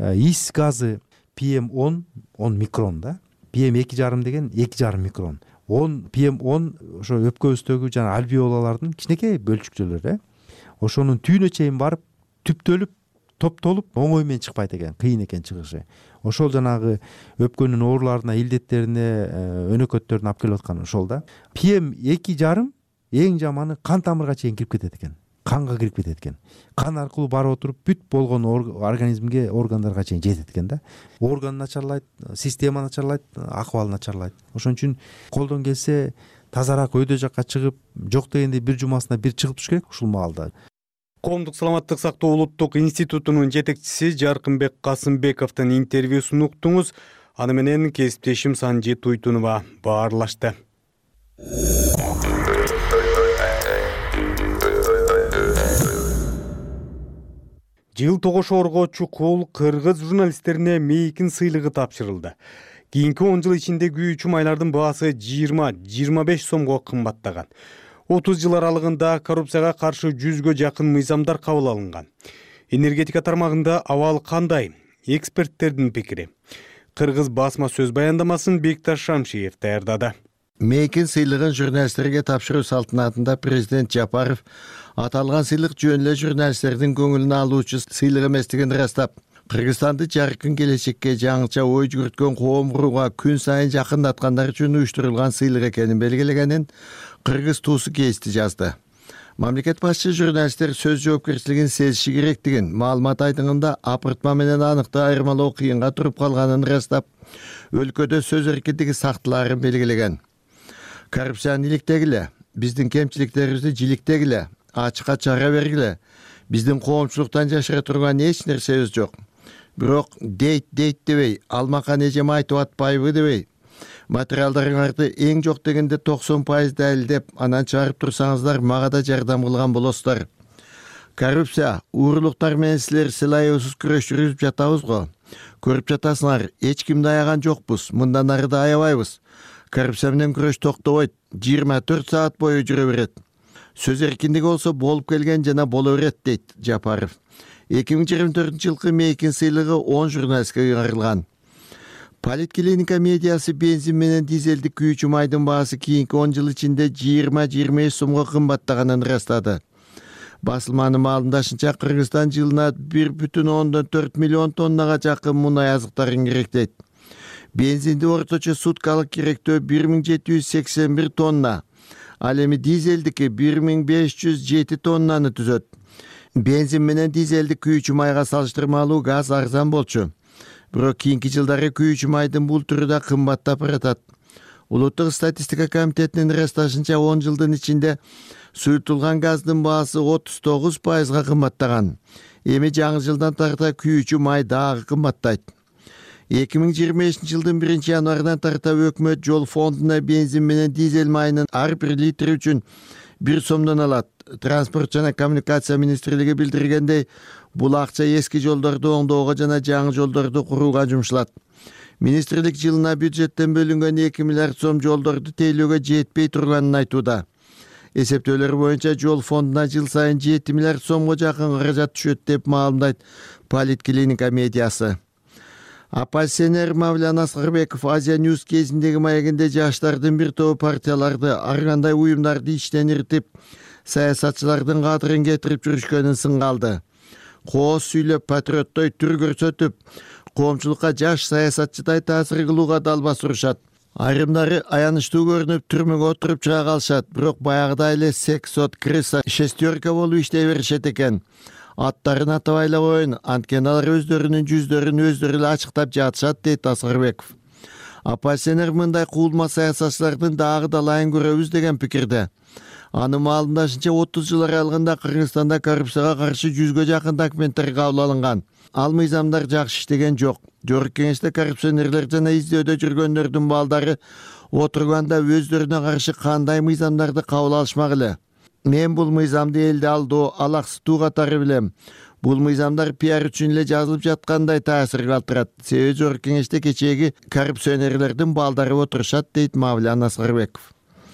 ис газы пэ эм он микрон да. пэ эм эки жарым деген эки жарым микрон. пэ эм он ошо өпкөбүздөгү жана альвеолалардын кичинекей бөлчүкчөлөрү. Ошонун түйүнө чейин барып, түптөлүп, топтолуп, оңой менен чыкпайт экен, кыйын экен чыгышы. Ошол жанагы өпкөнүн ооруларына, илдеттерине, өнөкөттөрүнө алып келип аткан ошол да. пэ эм эки жарым эң жаманы кан тамырга чейин кирип кетет экен. Канга кирип кетет экен. Кан аркылуу барып отуруп, бүт болгон организмге, органдарга чейин жетет экен да. Орган начарлайт, система начарлайт, акыбал начарлайт. Ошон үчүн колдон келсе тазараак өйдө жакка чыгып, жок дегенде бир жумасына бир чыгып туруш керек ушул маалда. Коомдук саламаттык сактоо улуттук институтунун жетекчиси Жаркынбек Касымбековдун интервьюсун уктуңуз. Аны менен кесиптешим Санжи Туйтунова баарлашты. Жыл тогошоорго чукул кыргыз журналисттерине мейкин сыйлыгы тапшырылды. Кийинки он жыл ичинде күйүүчү майлардын баасы жыйырма жыйырма беш сомго кымбаттаган. отуз жыл аралыгында коррупцияга каршы жүзгө жакын мыйзамдар кабыл алынган. Энергетика тармагында абал кандай? Эксперттердин пикири. Кыргыз басма сөз баяндамасын Бекташ Шамшиев даярдады. Мейкин сыйлыгын журналисттерге тапшыруу салтанатында президент Жапаров аталган сыйлык жөн эле журналисттердин көңүлүн алуучу сыйлык эместигин ырастап, Кыргызстанды жаркын келечекке жаңыча ой жүгүрткөн коом курууга күн сайын жакындаткандар үчүн уюштурулган сыйлык экенин белгилегенин Кыргыз туусу кести жазды. Мамлекет башчы журналисттер сөз жоопкерчилигин сезиши керектигин, маалымат айтымында апыртма менен аныкты айырмалоо кыйынга туруп калганын ырастап, өлкөдө сөз эркиндиги сактыларын белгилеген. Коррупцияны иликтегиле, биздин кемчиликтерибизди жиликтегиле, ачыкка чара бергиле. Биздин коомчулуктан жашыра турган эч нерсебиз жок. Бирок дейт дейт дебей, алмакан эжем айтып атпайбы дебей, материалдарыңарды эң жок дегенде токсон пайыз далилдеп, анан чыгарып турсаңыздар, мага да жардам кылган болосуздар. Коррупция, уурулуктар менен силер сылайыбысыз күрөш жүргүзүп жатабыз го. Көрүп жатасыңар, эч кимди аяган жокпуз, мындан ары да аябайбыз. Коррупция менен күрөш токтобойт, жыйырма төрт саат бою жүрө берет. Сөз эркиндиги болсо болуп келген жана боло берет, дейт Жапаров. эки миң жыйырма төртүнчү жылкы мейкин сыйлыгы он журналистке кыйгарылган. Политклиника медиасы бензин менен дизелдик күйүүчү майдын баасы кийинки он жыл ичинде жыйырма жыйырма беш сомго кымбаттаганын ырастады. Басылманын маалымдашынча Кыргызстан жылына бир бүтүн ондон төрт миллион тоннага жакын мунай азыктарын керектейт. Бензинди орточо суткалык керектөө бир миң жети жүз сексен бир тонна. Ал эми дизелдики бир миң беш жүз жети тоннаны түзөт. Бензин менен дизелдик күйүүчү майга салыштырмалуу газ арзан болчу. Бирок кийинки жылдары күйүүчү майдын бул түрү да кымбаттап баратат. Улуттук статистика комитетинин ырасташынча он жылдын ичинде суютулган газдын баасы отуз тогуз пайызга кымбаттаган. Эми жаңы жылдан тарта күйүүчү май дагы кымбаттайт. эки миң жыйырма бешинчи жылдын биринчи январынан тарта өкмөт жол фондуна бензин менен дизель майынын ар бир литри үчүн бир сомдон алат. Транспорт жана коммуникация министрлиги билдиргендей, бул акча эски жолдорду оңдоого жана жаңы жолдорду курууга жумшалат. Министрлик жылына бюджеттен бөлүнгөн эки миллиард сом жолдорду тейлөөгө жетпей турганын айтууда. Эсептөөлөр боюнча жол фондуна жыл сайын жети миллиард сомго жакын каражат түшөт деп маалымдайт Политклиника медиасы. Оппозиционер Мавлян Аскарбеков Азия Ньюс кезиндеги маегинде жаштардын бир тобу партияларды ар кандай уюмдарды иштен иртип, саясатчылардын кадырын кетирип жүрүшкөнүн сынга алды. Кооз сүйлөп, патриоттой түр көрсөтүп, коомчулукка жаш саясатчыдай таасир кылууга далба сурушат. Айрымдары аянычтуу көрүнүп түрмөгө отуруп чыга калышат, бирок баягыдай эле сексот, крыса, шестерка болуп иштей беришет экен. Аттарын атабай эле коеюн, анткени алар өздөрүнүн жүздөрүн өздөрү эле ачыктап жатышат, дейт Аскарбеков. Оппозиционер мындай куулма саясатчылардын дагы далайын көрөбүз деген пикирде. Анын маалымдашынча отуз жыл аралыгында Кыргызстанда коррупцияга каршы жүзгө жакын документтер кабыл алынган. Ал мыйзамдар жакшы иштеген жок. Жогорку кеңеште коррупционерлер жана издөөдө жүргөндөрдүн балдары отурганда өздөрүнө каршы кандай мыйзамдарды кабыл алышмак эле. Мен бул мыйзамды элди алдоо, алаксытуу катары билем. Бул мыйзамдар пиар үчүн эле жазылып жаткандай таасир калтырат. Себеби жогорку кеңеште кечээги коррупционерлердин балдары отурушат, дейт Мавлян Аскарбеков.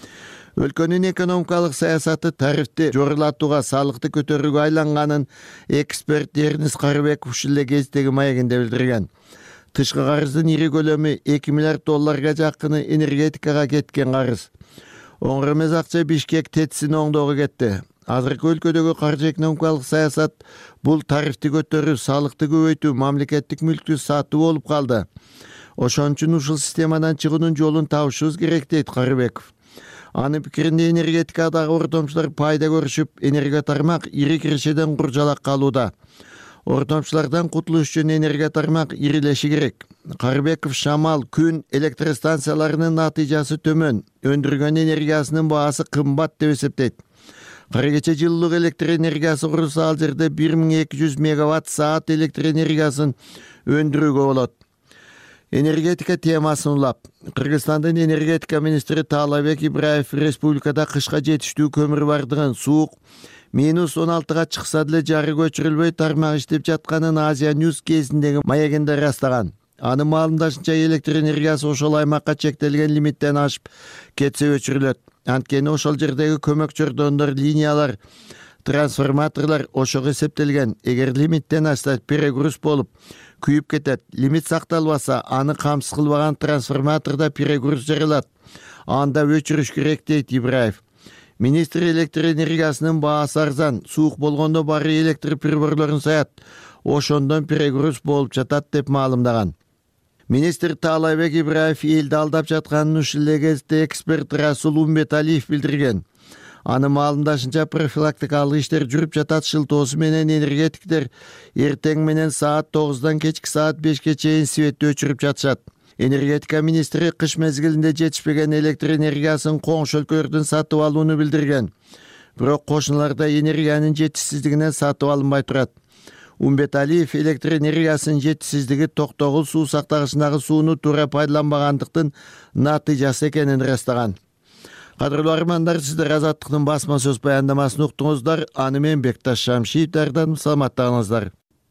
Өлкөнүн экономикалык саясаты тарифти жогорулатууга, салыкты көтөрүүгө айланганын эксперт Эрнис Карыбеков ушул эле кездеги маегинде билдирген. Тышкы карыздын ири көлөмү эки миллиард долларга жакыны энергетикага кеткен карыз. Оңор эмес акча Бишкек тетисин оңдоого кетти. Азыркы өлкөдөгү каржы экономикалык саясат бул тарифти көтөрүү, салыкты көбөйтүү, мамлекеттик мүлктү сатуу болуп калды. Ошон үчүн ушул системадан чыгуунун жолун табышыбыз керек, дейт Карыбеков. Анын пикиринде энергетикадагы ортомчулар пайда көрүшүп, энергия тармак ири киришеден куржалак калууда. Ортомчулардан кутулуш үчүн энергия тармак ирилеши керек. Карыбеков шамал, күн электростанцияларынын натыйжасы төмөн, өндүргөн энергиясынын баасы кымбат деп эсептейт. Кара кече жылуулук электр энергиясы курулса, ал жерде бир миң эки жүз мегаватт саат электр энергиясын өндүрүүгө болот. Энергетика темасын улап, Кыргызстандын энергетика министри Таалайбек Ибраев республикада кышка жетиштүү көмүр бардыгын, суук минус он алтыга чыкса деле жары көчүрүлбөй тармак иштеп жатканын Азия Ньюс кезиндеги маегинде ырастаган. Анын маалымдашынча электр энергиясы ошол аймакка чектелген лимиттен ашып кетсе өчүрүлөт. Анткени ошол жердеги көмөк чордондор, линиялар, трансформаторлор ошого эсептелген. Эгер лимиттен ашса перегруз болуп күйүп кетет. Лимит сакталбаса, аны камсыз кылбаган трансформатордо перегруз жаралат. Анда өчүрүш керек, дейт Ибраев. Министр электр энергиясынын баасы арзан, суук болгондо баары электр приборлорун саят. Ошондон перегруз болуп жатат, деп маалымдаган. Министр Таалайбек Ибраев элди алдап жатканын ушул эле кезде эксперт Расул Умбеталиев билдирген. Анын маалымдашынча профилактикалык иштер жүрүп жатат. Шылтоосу менен энергетиктер эртең менен саат тогуздан кечки саат бешке чейин светти өчүрүп жатышат. Энергетика министри кыш мезгилинде жетишпеген электр энергиясын коңшу өлкөлөрдөн сатып алууну билдирген. Бирок кошуналарда энергиянын жетишсиздигинен сатып алынбай турат. Умбеталиев электр энергиясынын жетишсиздиги токтогул суу сактагычындагы сууну туура пайдаланбагандыктын натыйжасы экенин ырастаган. Кадырлуу армандар, сиздер Азаттыктын басма сөз баяндамасын уктуңуздар. Аны мен Бекташ Шамшиев даярдадым. Саламаттыгыңыздар.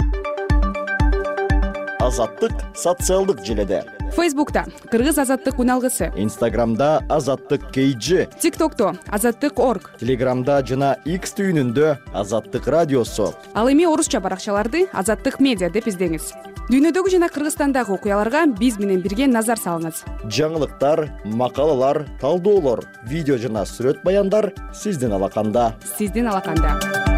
Азаттык социалдык желеде. Фейсбукта Кыргыз азаттык уналгысы. Инстаграмда Азаттык кей джи. ТикТокто Азаттык точка орг. Телеграмда жана X түйүнүндө Азаттык радиосу. Ал эми орусча баракчаларды Азаттык медиа деп издеңиз. Дүйнөдөгү жана Кыргызстандагы окуяларга биз менен бирге назар салыңыз. Жаңылыктар, макалалар, талдоолор, видео жана сүрөт баяндар сиздин алаканда. Сиздин алаканда.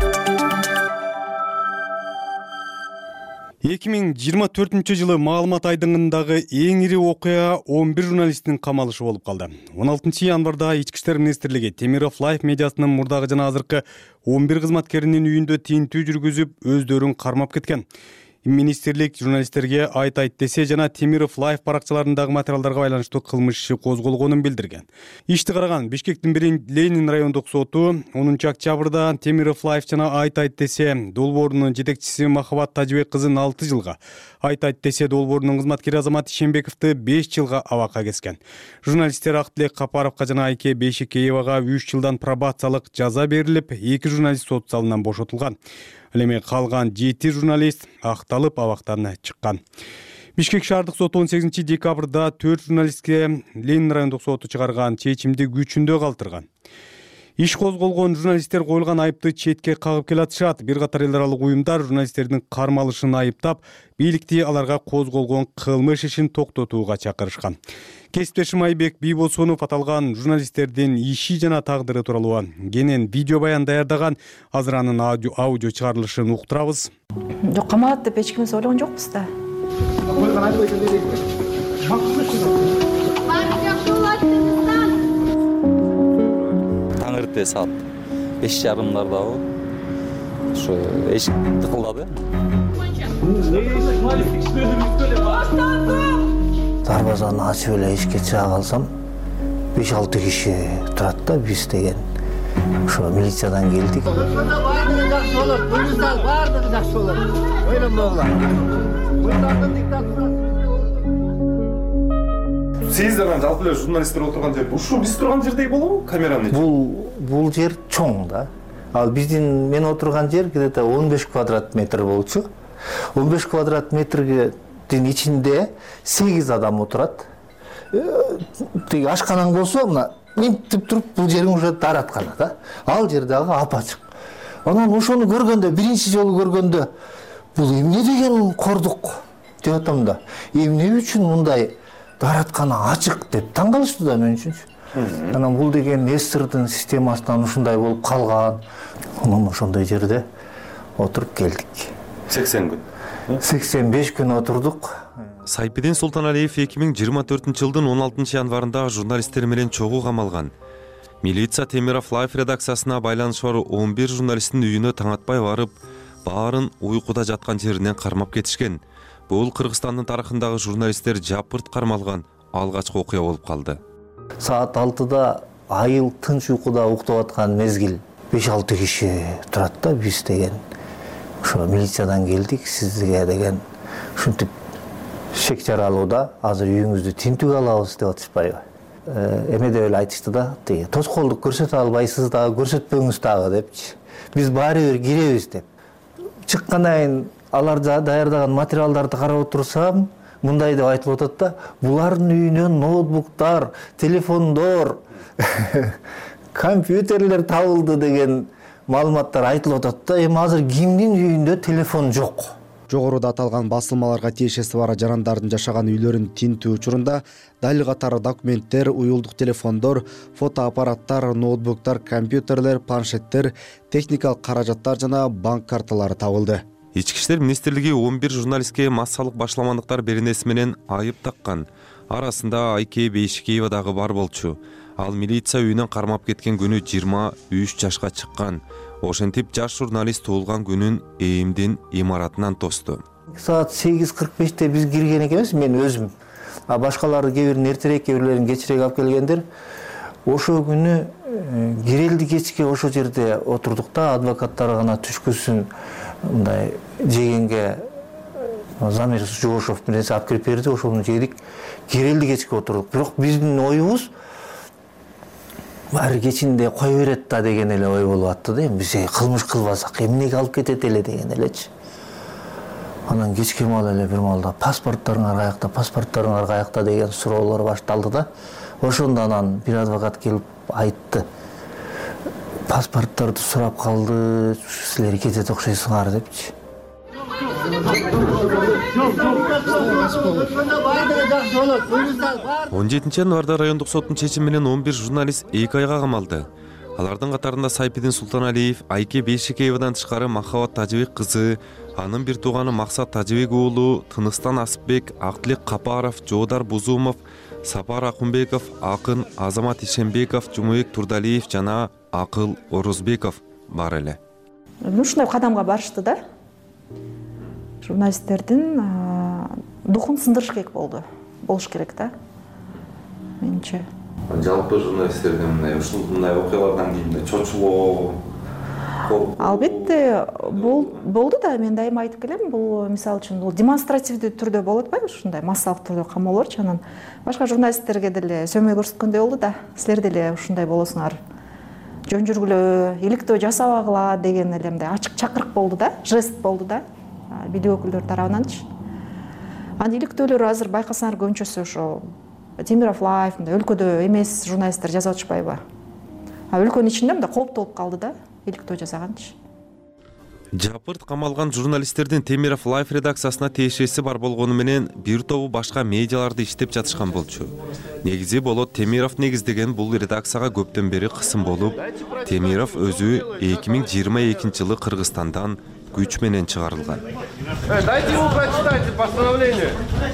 эки миң жыйырма төртүнчү жылы маалымат айдыңындагы эң ири окуя он бир журналисттин камалышы болуп калды. он алтынчы январда Ички иштер министрлиги Темиров Лайф медиасынын мурдагы жана азыркы он бир кызматкеринин үйүндө тинтүү жүргүзүп, өздөрүн кармап кеткен. Министрлик журналисттерге айт айт десе жана Темиров Лайф баракчаларындагы материалдарга байланыштуу кылмыш иши козголгонун билдирген. Ишти караган Бишкектин Ленин райондук соту онунчу октябрда Темиров Лайф жана айт айт десе долбоорунун жетекчиси Махабат Тажыбек кызын алты жылга, айт айт десе долбоорунун кызматкери Азамат Ишенбековду беш жылга абакка кескен. Журналисттер Актылек Капаровго жана Айке Бейшекеевага үч жылдан пробациялык жаза берилип, эки журналист сот залынан бошотулган. Ал эми калган жети журналист акталып абактан чыккан. Бишкек шаардык соту он сегизинчи декабрда төрт журналистке Ленин райондук соту чыгарган чечимди күчүндө калтырган. Иш козголгон журналисттер коюлган айыпты четке кагып келатышат. Бир катар эл аралык уюмдар журналисттердин кармалышын айыптап, бийликти аларга козголгон кылмыш ишин токтотууга чакырышкан. Кесиптешим Айбек Бийбосунов аталган журналисттердин иши жана тагдыры тууралуу кенен видео баян даярдаган. Азыр анын аудио чыгарылышын уктурабыз. Жок, камалат деп эч кимиз ойлогон жокпуз да. Таң эрте саат беш жарымдардабы ошо эшик тыкылдады. Дарбазаны ачып эле эшикке чыга калсам, беш алты киши турат да, биз деген. Ошо милициядан келдик. Бардыгы жакшы болот, буюрса бардыгы жакшы болот. Ойлонбогула. Сиздер жалпы эле журналисттер отурган жер ушу биз турган жердей болобу? Камеранын ичи? Бул бул жер чоң да. Ал биздин мен отурган жер где-то он беш квадрат метр болчу. он беш квадрат метрдин ичинде сегиз адам отурат. Тиги ашканаң болсо, мына мынтип туруп бул жериң уже таратканы да. Ал жер дагы апачык. Анан ошону көргөндө, биринчи жолу көргөндө бул эмне деген кордук деп атам да. Эмне үчүн мындай таратканы ачык деп таң калышты да мен үчүнчү. Анан бул деген эстердин системасынан ушундай болуп калган. Анан ошондой жерде отуруп келдик. сексен күн. сексен беш күн отурдук. Сайпидин Султаналиев эки миң жыйырма төртүнчү жылдын он алтынчы январында журналисттер менен чогуу камалган. Милиция Темиров Лайф редакциясына байланышы бар он бир журналисттин үйүнө таң атпай барып, баарын уйкуда жаткан жеринен кармап кетишкен. Бул Кыргызстандын тарыхындагы журналисттер жапырт кармалган алгачкы окуя болуп калды. Саат алтыда айыл тынч уйкуда уктап аткан мезгил беш алты киши турат да, биз деген. Ошо милициядан келдик, сизге деген ушинтип шек жаралууда, азыр үйүңүздү тинтүүгө алабыз деп атышпайбы. Эме деп эле айтышты да, тиги тоскоолдук көрсөтө албайсыз дагы, көрсөтпөңүз дагы депчи. Биз баары бир киребиз деп. Чыккандан кийин алар даярдаган материалдарды карап отурсам, мындай деп айтылып атат да, булардын үйүнөн ноутбуктар, телефондор, компьютерлер табылды деген маалыматтар айтылып атат да. Эми азыр кимдин үйүндө телефон жок? Жогоруда аталган басылмаларга тиешеси бар жарандардын жашаган үйлөрүн тинтүү учурунда дал катары документтер, уюлдук телефондор, фотоаппараттар, ноутбуктар, компьютерлер, планшеттер, техникалык каражаттар жана банк карталары табылды. Ички иштер министрлиги он бир журналистке массалык башламандыктар беренеси менен айып таккан. Арасында Айке Бейшекеева дагы бар болчу. Ал милиция үйүнөн кармап кеткен күнү жыйырма үч жашка чыккан. Ошентип жаш журналист туулган күнүн ээмдин имаратынан тосту. Саат сегиз кырк беште биз кирген экенбиз, мен өзүм. А башкалары кээ бирин эртерээк, кээ бирлерин кечирээк алып келгендер. Ошо күнү кирелди кечке ошо жерде отурдук да, адвокаттар гана түшкүсүн мындай жегенге Замир Жошов менен алып кирип берди, ошону жедик. Кирелди кечке отурдук. Бирок биздин оюбуз баары кечинде кое берет да деген эле ой болуп атты да. Биз кылмыш кылбасак эмнеге алып кетет эле деген элечи. Анан кечке маал эле бир маалда паспорттарыңар каякта, паспорттарыңар каякта деген суроолор башталды да. Ошондо анан бир адвокат келип айтты. Паспорттарды сурап калды, силер кетет окшойсуңар депчи. он жетинчи январда райондук соттун чечими менен он бир журналист эки айга камалды. Алардын катарында Сайпидин Султаналиев, Айке Бейшекеевадан тышкары Махабат Тажыбек кызы, анын бир тууганы Максат Тажыбек уулу, Тыныстан Асыпбек, Актылек Капаров, Жоодар Бузумов, Сапар Акунбеков, Акын Азамат Ишенбеков, Жумабек Турдалиев жана Акыл Орузбеков бар эле. Ушундай кадамга барышты да. журналисттердин духун сындырыш керек болду болуш керек да менимче. Жалпы журналисттердин мындай ушундай окуялардан кийин мындай чочулоо албетте болду да, мен дайыма айтып келем, бул мисалы үчүн бул демонстративдүү түрдө болуп атпайбы, ушундай массалык түрдө камоолорчу, анан башка журналисттерге деле сөмөй көрсөткөндөй болду да, силер деле ушундай болосуңар, жөн жүргүлө, иликтөө жасабагыла деген эле мындай ачык чакырык болду да, жест болду да, бийлик өкүлдөрү тарабынанчы. Анан иликтөөлөр азыр байкасаңар көбүнчөсү ошо Темиров Лайф, мындай өлкөдө эмес журналисттер жазып атышпайбы? А өлкөнүн ичинде мындай кооптолуп калды да, иликтөө жасаганчы. Жапырт камалган журналисттердин Темиров Лайф редакциясына тиешеси бар болгону менен бир тобу башка медиаларды иштеп жатышкан болчу. Негизи болот Темиров негиздеген бул редакцияга көптөн бери кысым болуп, Темиров өзү эки миң жыйырма экинчи жылы Кыргызстандан күч менен чыгарылган. Дайте ему прочитайте постановление.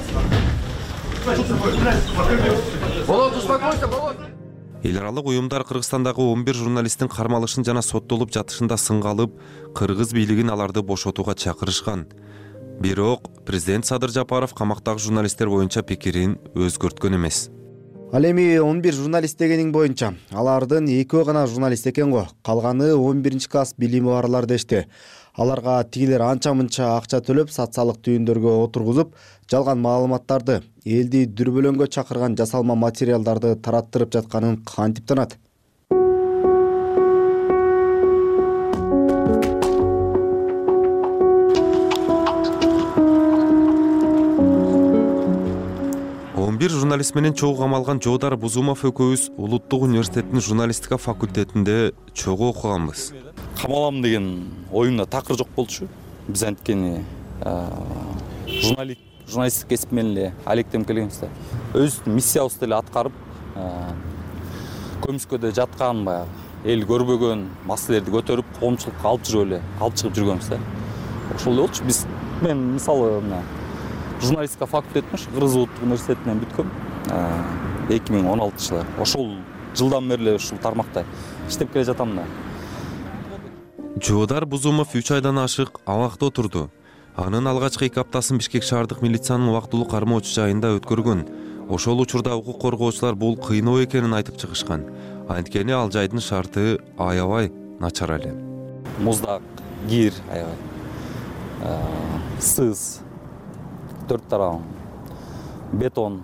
Болот, успокойся, Болот. Эл аралык уюмдар Кыргызстандагы он бир журналисттин кармалышын жана соттолуп жатышында сынга алып, кыргыз бийлигин аларды бошотууга чакырышкан. Бирок президент Садыр Жапаров камактагы журналисттер боюнча пикирин өзгөрткөн эмес. Ал эми он бир журналист дегениң боюнча, алардын экөө гана журналист экен го, калганы он биринчи класс билими барлар дешти. Аларга тигилер анча-мынча акча төлөп, социалдык түйүндөргө отургузуп, жалган маалыматтарды, элди дүрбөлөңгө чакырган жасалма материалдарды тараттырып жатканын кантип танат? он бир журналист менен чогуу камалган Жоодар Бузумов экөөбүз Улуттук университеттин журналистика факультетинде чогуу окуганбыз. Камалам деген оюмда такыр жок болчу. Биз анткени журналист журналисттик кесип менен эле алектенип келебиз да. Өзүбүздүн миссиябызды эле аткарып, көмүскөдө жаткан баягы эл көрбөгөн маселелерди көтөрүп, коомчулукка алып жүрүп эле, алып чыгып жүргөнбүз да. Ошол эле болчу. Биз мен мисалы мына журналистика факультетин Кыргыз Улуттук университетинен бүткөм. эки миң он алтынчы жылы. Ошол жылдан бери эле ушул тармакта иштеп келе жатам да. Жоодар Бузумов үч айдан ашык абакта отурду. Анын алгачкы эки аптасын Бишкек шаардык милициянын убактылуу кармоочу жайында өткөргөн. Ошол учурда укук коргоочулар бул кыйноо экенин айтып чыгышкан. Анткени ал жайдын шарты аябай начар эле. Муздак, кир, аябай. Сыз, төрт тарабың, бетон.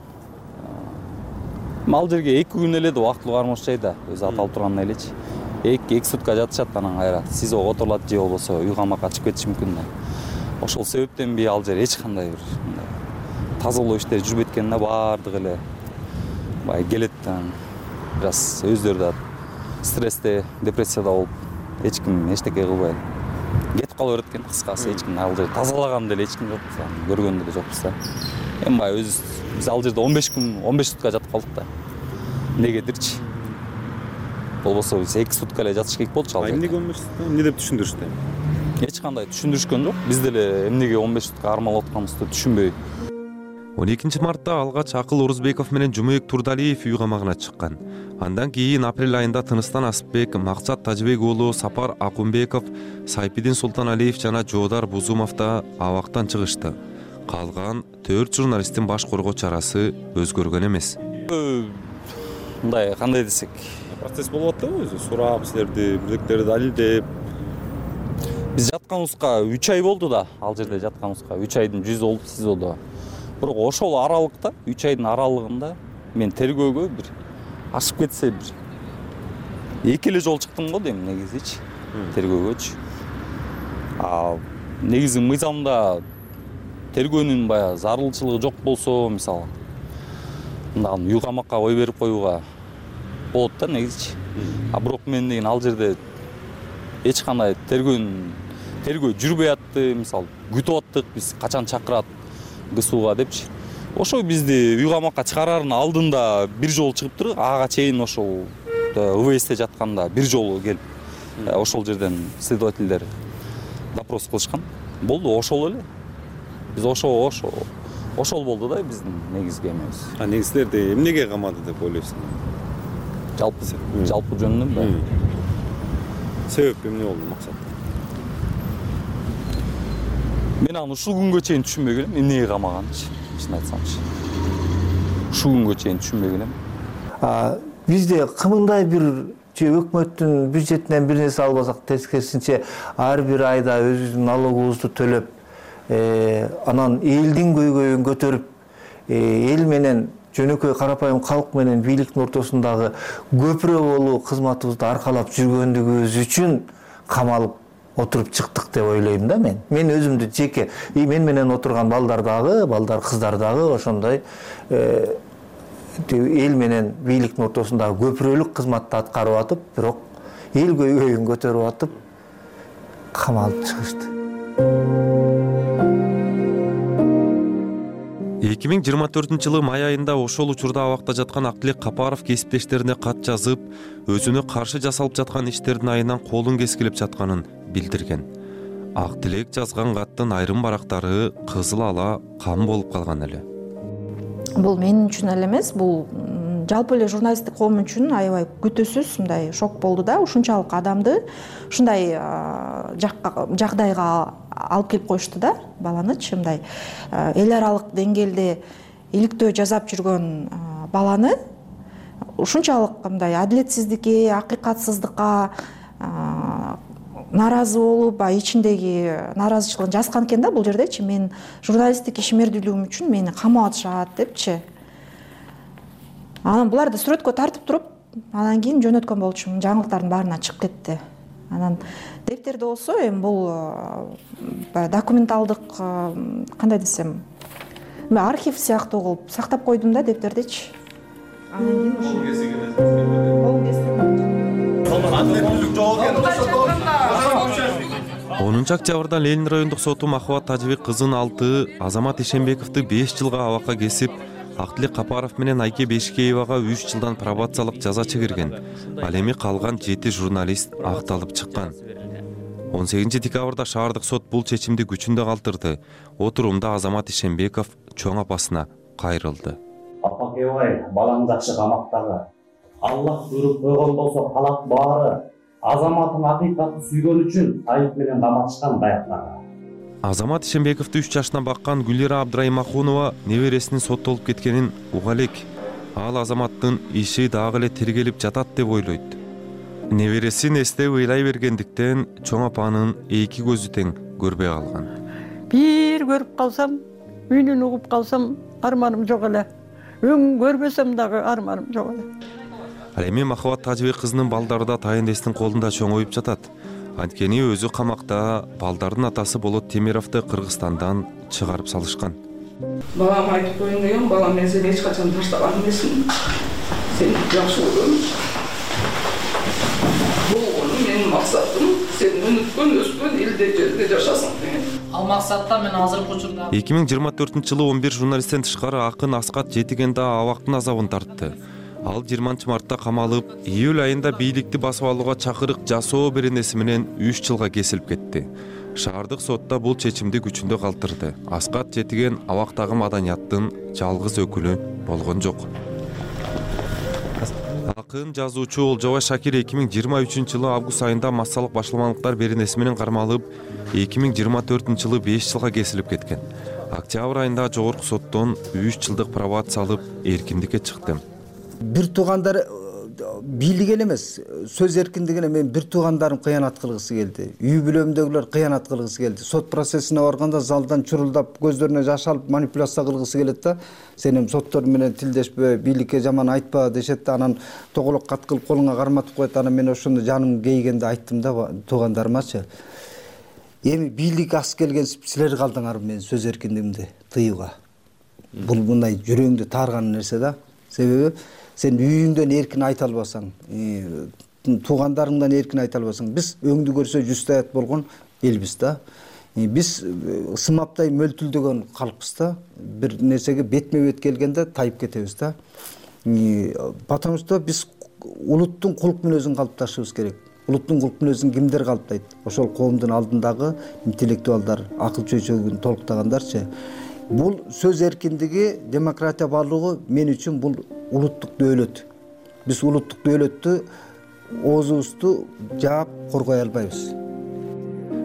Ал жерге эки күн эле да убактылуу кармоочу жайда, өзү аталып тургандай элечи. эки сутка жатышат, анан кайра сизого отурулат же болбосо үй камакка чыгып кетиши мүмкүн да. Ошол себептен би ал жер эч кандай бир тазалоо иштери жүрбөйт экен да, баардыгы эле бай келет да. Бираз өздөрү да стрессте, депрессияда болуп, эч ким эчтеке кылбай кетип кала берет экен. Кыскасы эч ким ал жерди тазалаган деле эч ким жок, көргөн деле жокпуз да. Эми бай өзүбүз биз ал жерде он беш күн, он беш сутка жатып калдык да. Негедирчи? Болбосо биз эки сутка эле жатыш керек болчу ал жерде. Эмнеге он беш сутка? Эмне деп түшүндүрүштү? Эч кандай түшүндүрүшкөн жок. Биз деле эмнеге он беш сутка кармалып атканыбызды түшүнбөй. он экинчи мартта алгач Акыл Орузбеков менен Жумейек Турдалиев үй камагына чыккан. Андан кийин апрель айында Тыныстан Асыпбек, Максат Тажыбек уулу, Сапар Акунбеков, Сайпидин Султаналиев жана Жоодар Бузумов да абактан чыгышты. Калган төрт журналисттин баш коргоо чарасы өзгөргөн эмес. Мындай кандай десек, процесс болуп атпайбы өзү? Сурап, силерди бирдектерди далилдеп. Биз жатканыбызга үч ай болду да, ал жерде жатканыбызга үч айдын жүзү болду, сизодо. Бирок ошол аралыкта, үч айдын аралыгында мен тергөөгө бир ашып кетсе бир эки эле жолу чыктым го дейм негизичи, тергөөгөчү. А негизи мыйзамда тергөөнүн баягы зарылчылыгы жок болсо, мисалы, мындан үй камакка кой берип коюуга болот да негизичи. А бирок мен деген ал жерде эч кандай тергөөнүн тергөө жүрбөй атты, мисалы, күтүп аттык, биз качан чакырат ГСУга депчи. Ошо бизди үй камакка чыгарарын алдында бир жолу чыгып туруп, ага чейин ошол ВВСте жатканда бир жолу келип, ошол жерден следовательдер допрос кылышкан. Болду, ошол эле. Биз ошо ошо ошол болду да биздин негизги эмебиз. А негизлерди эмнеге камады деп ойлойсуң? Жалпы жалпы жөнүндөн да. Себеп эмне болду, максат? мен аны ушул күнгө чейин түшүнбөй келем, эмнеге камаганынчы, чын айтсамчы. Ушул күнгө чейин түшүнбөй келем. Бизде кымындай бир же өкмөттүн бюджетинен бир нерсе албасак, тескерисинче ар бир айда өзүбүздүн налогубузду төлөп, анан элдин көйгөйүн көтөрүп, эл менен жөнөкөй карапайым калк менен бийликтин ортосундагы көпүрө болуу кызматыбызды аркалап жүргөндүгүбүз үчүн камалып отуруп чыктык деп ойлойм да мен. Мен өзүмдү жеке, мен менен отурган балдар дагы, балдар кыздар дагы ошондой эл менен бийликтин ортосундагы көпүрөлүк кызматты аткарып атып, бирок эл көйгөйүн көтөрүп атып камалып чыгышты. эки миң жыйырма төртүнчү жылы май айында ошол учурда абакта жаткан Актилек Капаров кесиптештерине кат жазып, өзүнө каршы жасалып жаткан иштердин айынан колун кескилеп жатканын билдирген. Актилек жазган каттын айрым барактары кызыл ала кам болуп калган эле. Бул мен үчүн эле эмес, бул жалпы эле журналисттик коом үчүн аябай күтүүсүз мындай шок болду да. Ушунчалык адамды ушундай жагдайга алып келип коюшту да, баланычы мындай эл аралык деңгээлде иликтөө жасап жүргөн баланы ушунчалык мындай адилетсиздикке, акыйкатсыздыкка нааразы болуп, ичиндеги нааразычылыгын жазган экен да бул жердечи. Мен журналисттик ишмердүүлүгүм үчүн мени камап атышат депчи. Анан буларды сүрөткө тартып туруп, анан кийин жөнөткөн болчумун. Жаңылыктардын баарына чыгып кетти. Анан дептерде болсо эми бул документалдык, кандай десем, архив сыяктуу кылып сактап койдум да дептердечи. Анан онунчу октябрда Ленин райондук соту Махабат Тажыбек кызын алты, Азамат Ишенбековду беш жылга абакка кесип, Актилек Капаров менен Айке Бешикеевага үч жылдан пробациялык жаза чыгырген. Ал эми калган жети журналист акталып чыккан. он сегизинчи декабрда шаардык сот бул чечимди күчүндө калтырды. Отурумда Азамат Ишенбеков чоң апасына кайрылды. Апа кебай, балаң жакшы камактагы. Аллах буйруп койгон болсо калат баары. Азаматын акыйкатты сүйгөн үчүн айып менен каматышкан даяктарга. Азамат Ишенбековду үч жашына баккан Гүлира Абдраймахунова небересинин соттолуп кеткенин уга элек. Ал Азаматтын иши дагы эле тергелип жатат деп ойлойт. Небересин эстеп ыйлай бергендиктен чоң апанын эки көзү тең көрбөй калган. Бир көрүп калсам, үнүн угуп калсам, арманым жок эле. Өң көрбөсөм дагы арманым жок эле. Ал эми Махабат Тажыбек кызынын балдары да тайындестин колунда чоңоюп жатат. Анткени өзү камакта, балдардын атасы Болот Темировду Кыргызстандан чыгарып салышкан. Балам айтып коеюн деген, балам мен сени эч качан таштаган эмесмин. Сени жакшы көрөм. Бул менин максатым, сен өнүккөн, өскөн элде жерде жашасың деген. Ал максатта мен азыркы учурда эки миң жыйырма төртүнчү жылы он бир журналисттен тышкары акын Аскат Жетиген да абактын азабын тартты. Ал жыйырманчы мартта камалып, июль айында бийликти басып алууга чакырык жасоо беренеси менен үч жылга кесилип кетти. Шаардык сотта бул чечимди күчүндө калтырды. Аскат Жетиген абактагы маданияттын жалгыз өкүлү болгон жок. Акын жазуучу Олжобай Шакир эки миң жыйырма үчүнчү жылы август айында массалык башаламалыктар беренеси менен кармалып, эки миң жыйырма төртүнчү жылы беш жылга кесилип кеткен. Октябрь айында жогорку соттон үч жылдык пробация алып, эркиндикке чыкты. Бир туугандар бийлик эле эмес, сөз эркиндигине мен бир туугандарым кыянат кылгысы келди. Үй бүлөмдөгүлөр кыянат кылгысы келди. Сот процессине барганда залдан чурулдап, көздөрүнө жаш алып манипуляция кылгысы келет да. Сенин соттор менен тилдешпе, бийликке жаман айтпа дешет да, анан тоголок кат кылып колуңа карматып коет. Анан мен ошондо жаным кейгенде айттым да туугандарымачы. Эми бийлик ас келген силер калдыңар менин сөз эркиндигимди тыюуга. Бул мындай жүрөгүңдү таарган нерсе да. Себеби сен үйүңдөн эркин айта албасаң, туугандарыңдан эркин айта албасаң, биз өңдү көрсө жүз таят болгон элбиз да. Биз сымаптай мөлтүлдөгөн калкпыз да. Бир нерсеге бетме-бет келгенде тайып кетебиз да. Потому что биз улуттун кулк мүнөзүн калыпташыбыз керек. Улуттун кулк мүнөзүн кимдер калыптайт? Ошол коомдун алдындагы интеллектуалдар, акыл чөйчөгүн толуктагандарчы. Бул сөз эркиндиги, демократия барлыгы мен үчүн бул улуттук дөөлөт. Биз улуттук дөөлөттү оозубузду жаап коргой албайбыз.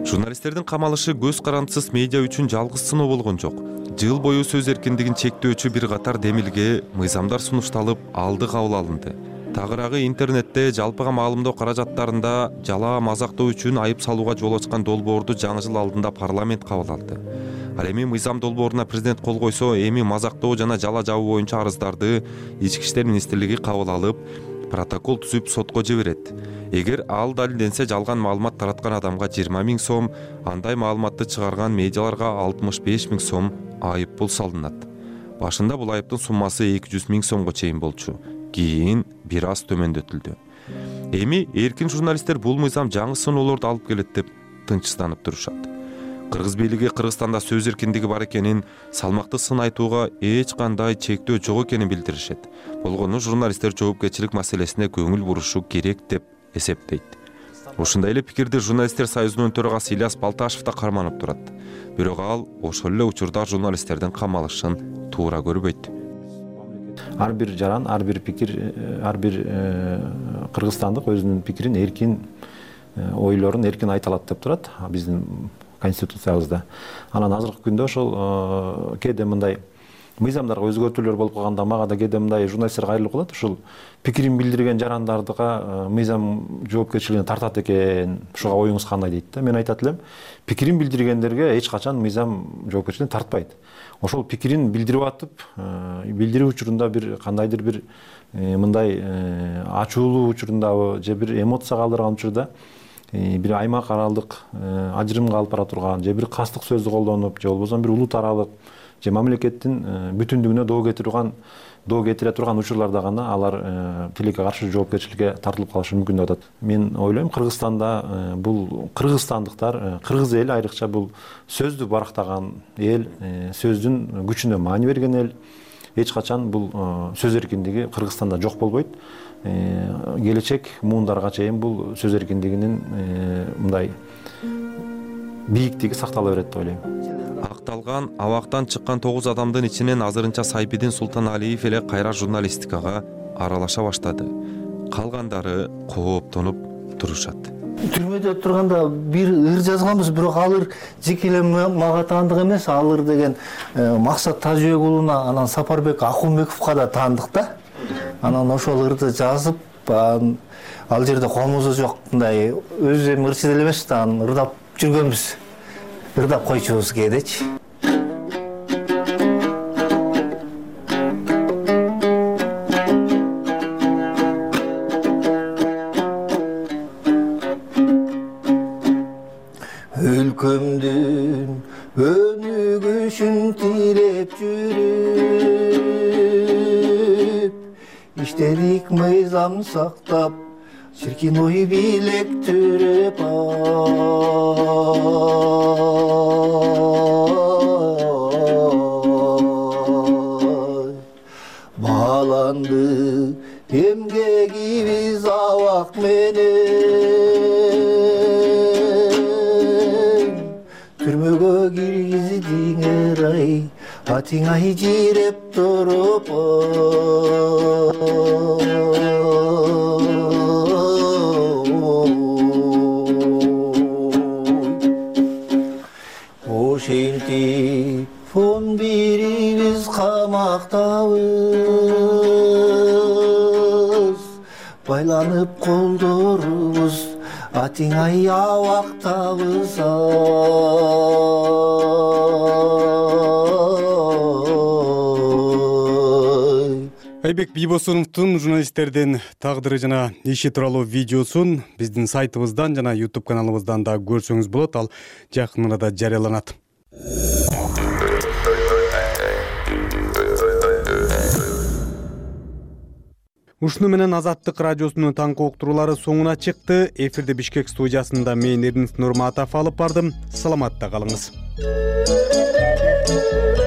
журналисттердин камалышы көз карандысыз медиа үчүн жалгыз сыноо болгон жок. Жыл бою сөз эркиндигин чектөөчү бир катар демилге, мыйзамдар сунушталып, алды кабыл алынды. Тагыраагы интернетте жалпыга маалымдоо каражаттарында жалаа мазактоо үчүн айып салууга жол ачкан долбоорду жаңы жыл алдында парламент кабыл алды. Ал эми мыйзам долбооруна президент кол койсо, эми мазактоо жана жала жабуу боюнча арыздарды Ички иштер министрлиги кабыл алып, протокол түзүп сотко жиберет. Эгер ал далилденсе, жалган маалымат тараткан адамга жыйырма миң сом, андай маалыматты чыгарган медиаларга алтымыш беш миң сом айып пул салынат. Башында бул айыптын суммасы эки жүз миң сомго чейин болчу. Кийин бир аз төмөндөтүлдү. Эми эркин журналисттер бул мыйзам жаңы сыноолорду алып келет деп тынчсызданып турушат. Кыргыз бийлиги Кыргызстанда сөз эркиндиги бар экенин, салмактуу сын айтууга эч кандай чектөө жок экенин билдиришет. Болгону журналисттер жоопкерчилик маселесине көңүл бурушу керек деп эсептейт. Ушундай эле пикирди журналисттер союзунун төрагасы Ильяс Балташев да карманып турат. Бирок ал ошол эле учурда журналисттердин камалышын туура көрбөйт. Ар бир жаран, ар бир пикир, ар бир кыргызстандык өзүнүн пикирин эркин, ойлорун эркин айта алат деп турат биздин конституциябызда. Анан азыркы күндө ошол кээде мындай мыйзамдарга өзгөртүүлөр болуп калганда мага да кээде мындай журналисттер кайрылып калат. Ушул пикирин билдирген жарандардыга мыйзам жоопкерчилигине тартат экен. Ушуга оюңуз кандай дейт да. Мен айтат элем, пикирин билдиргендерге эч качан мыйзам жоопкерчилигине тартпайт. Ошол пикирин билдирип атып, билдирүү учурунда бир кандайдыр бир мындай ачуулуу учурундабы же бир эмоцияга алдырган учурда бир аймак аралык ажырымга алып бара турган, же бир кастык сөздү колдонуп, же болбосо бир улут аралык, же мамлекеттин бүтүндүгүнө доо кетире турган, доо кетире турган учурларда гана алар тилекке каршы жоопкерчиликке тартылып калышы мүмкүн деп атат. Мен ойлойм, Кыргызстанда бул кыргызстандыктар, кыргыз эли айрыкча бул сөздү барактаган эл, сөздүн күчүнө маани берген эл. Эч качан бул сөз эркиндиги Кыргызстанда жок болбойт. Келечек муундарга чейин бул сөз эркиндигинин мындай бийиктиги сактала берет деп ойлойм. Акталган абактан чыккан тогуз адамдын ичинен азырынча Сайпидин Султаналиев эле кайра журналистикага аралаша баштады. Калгандары кооптонуп турушат. Түрмөдө турганда бир ыр жазганбыз, бирок ал ыр жеке эле мага таандык эмес, ал ыр деген Максат Тажыбек уулуна, анан Сапарбек Акунбековго да таандык да. Анан ошол ырды жазып, ал жерде комузу жок, мындай өзү эми ырчы деле эмес да, анан ырдап жүргөнбүз. Ырдап койчубуз кээдечи. Өлкөмдүн өнүгүшүн тилеп жүрүп, иштедик мыйзам сактап, чиркин ой бийлек түрүп, бааланды эмгегибиз абак менен, түрмөгө киргиздиңер ай, атыңай жиреп туруп, ошентип он бирибиз камактабыз, байланып колдорубуз, атыңай абактабыз. Айбек Бийбосуновдун журналисттердин тагдыры жана иши тууралуу видеосун биздин сайтыбыздан жана YouTube каналыбыздан да көрсөңүз болот. Ал жакын арада жарыяланат. Ушуну менен Азаттык радиосунун таңкы уктуруулары соңуна чыкты. Эфирде Бишкек студиясында мен Эрдинс Нурматов алып бардым. Саламатта калыңыз.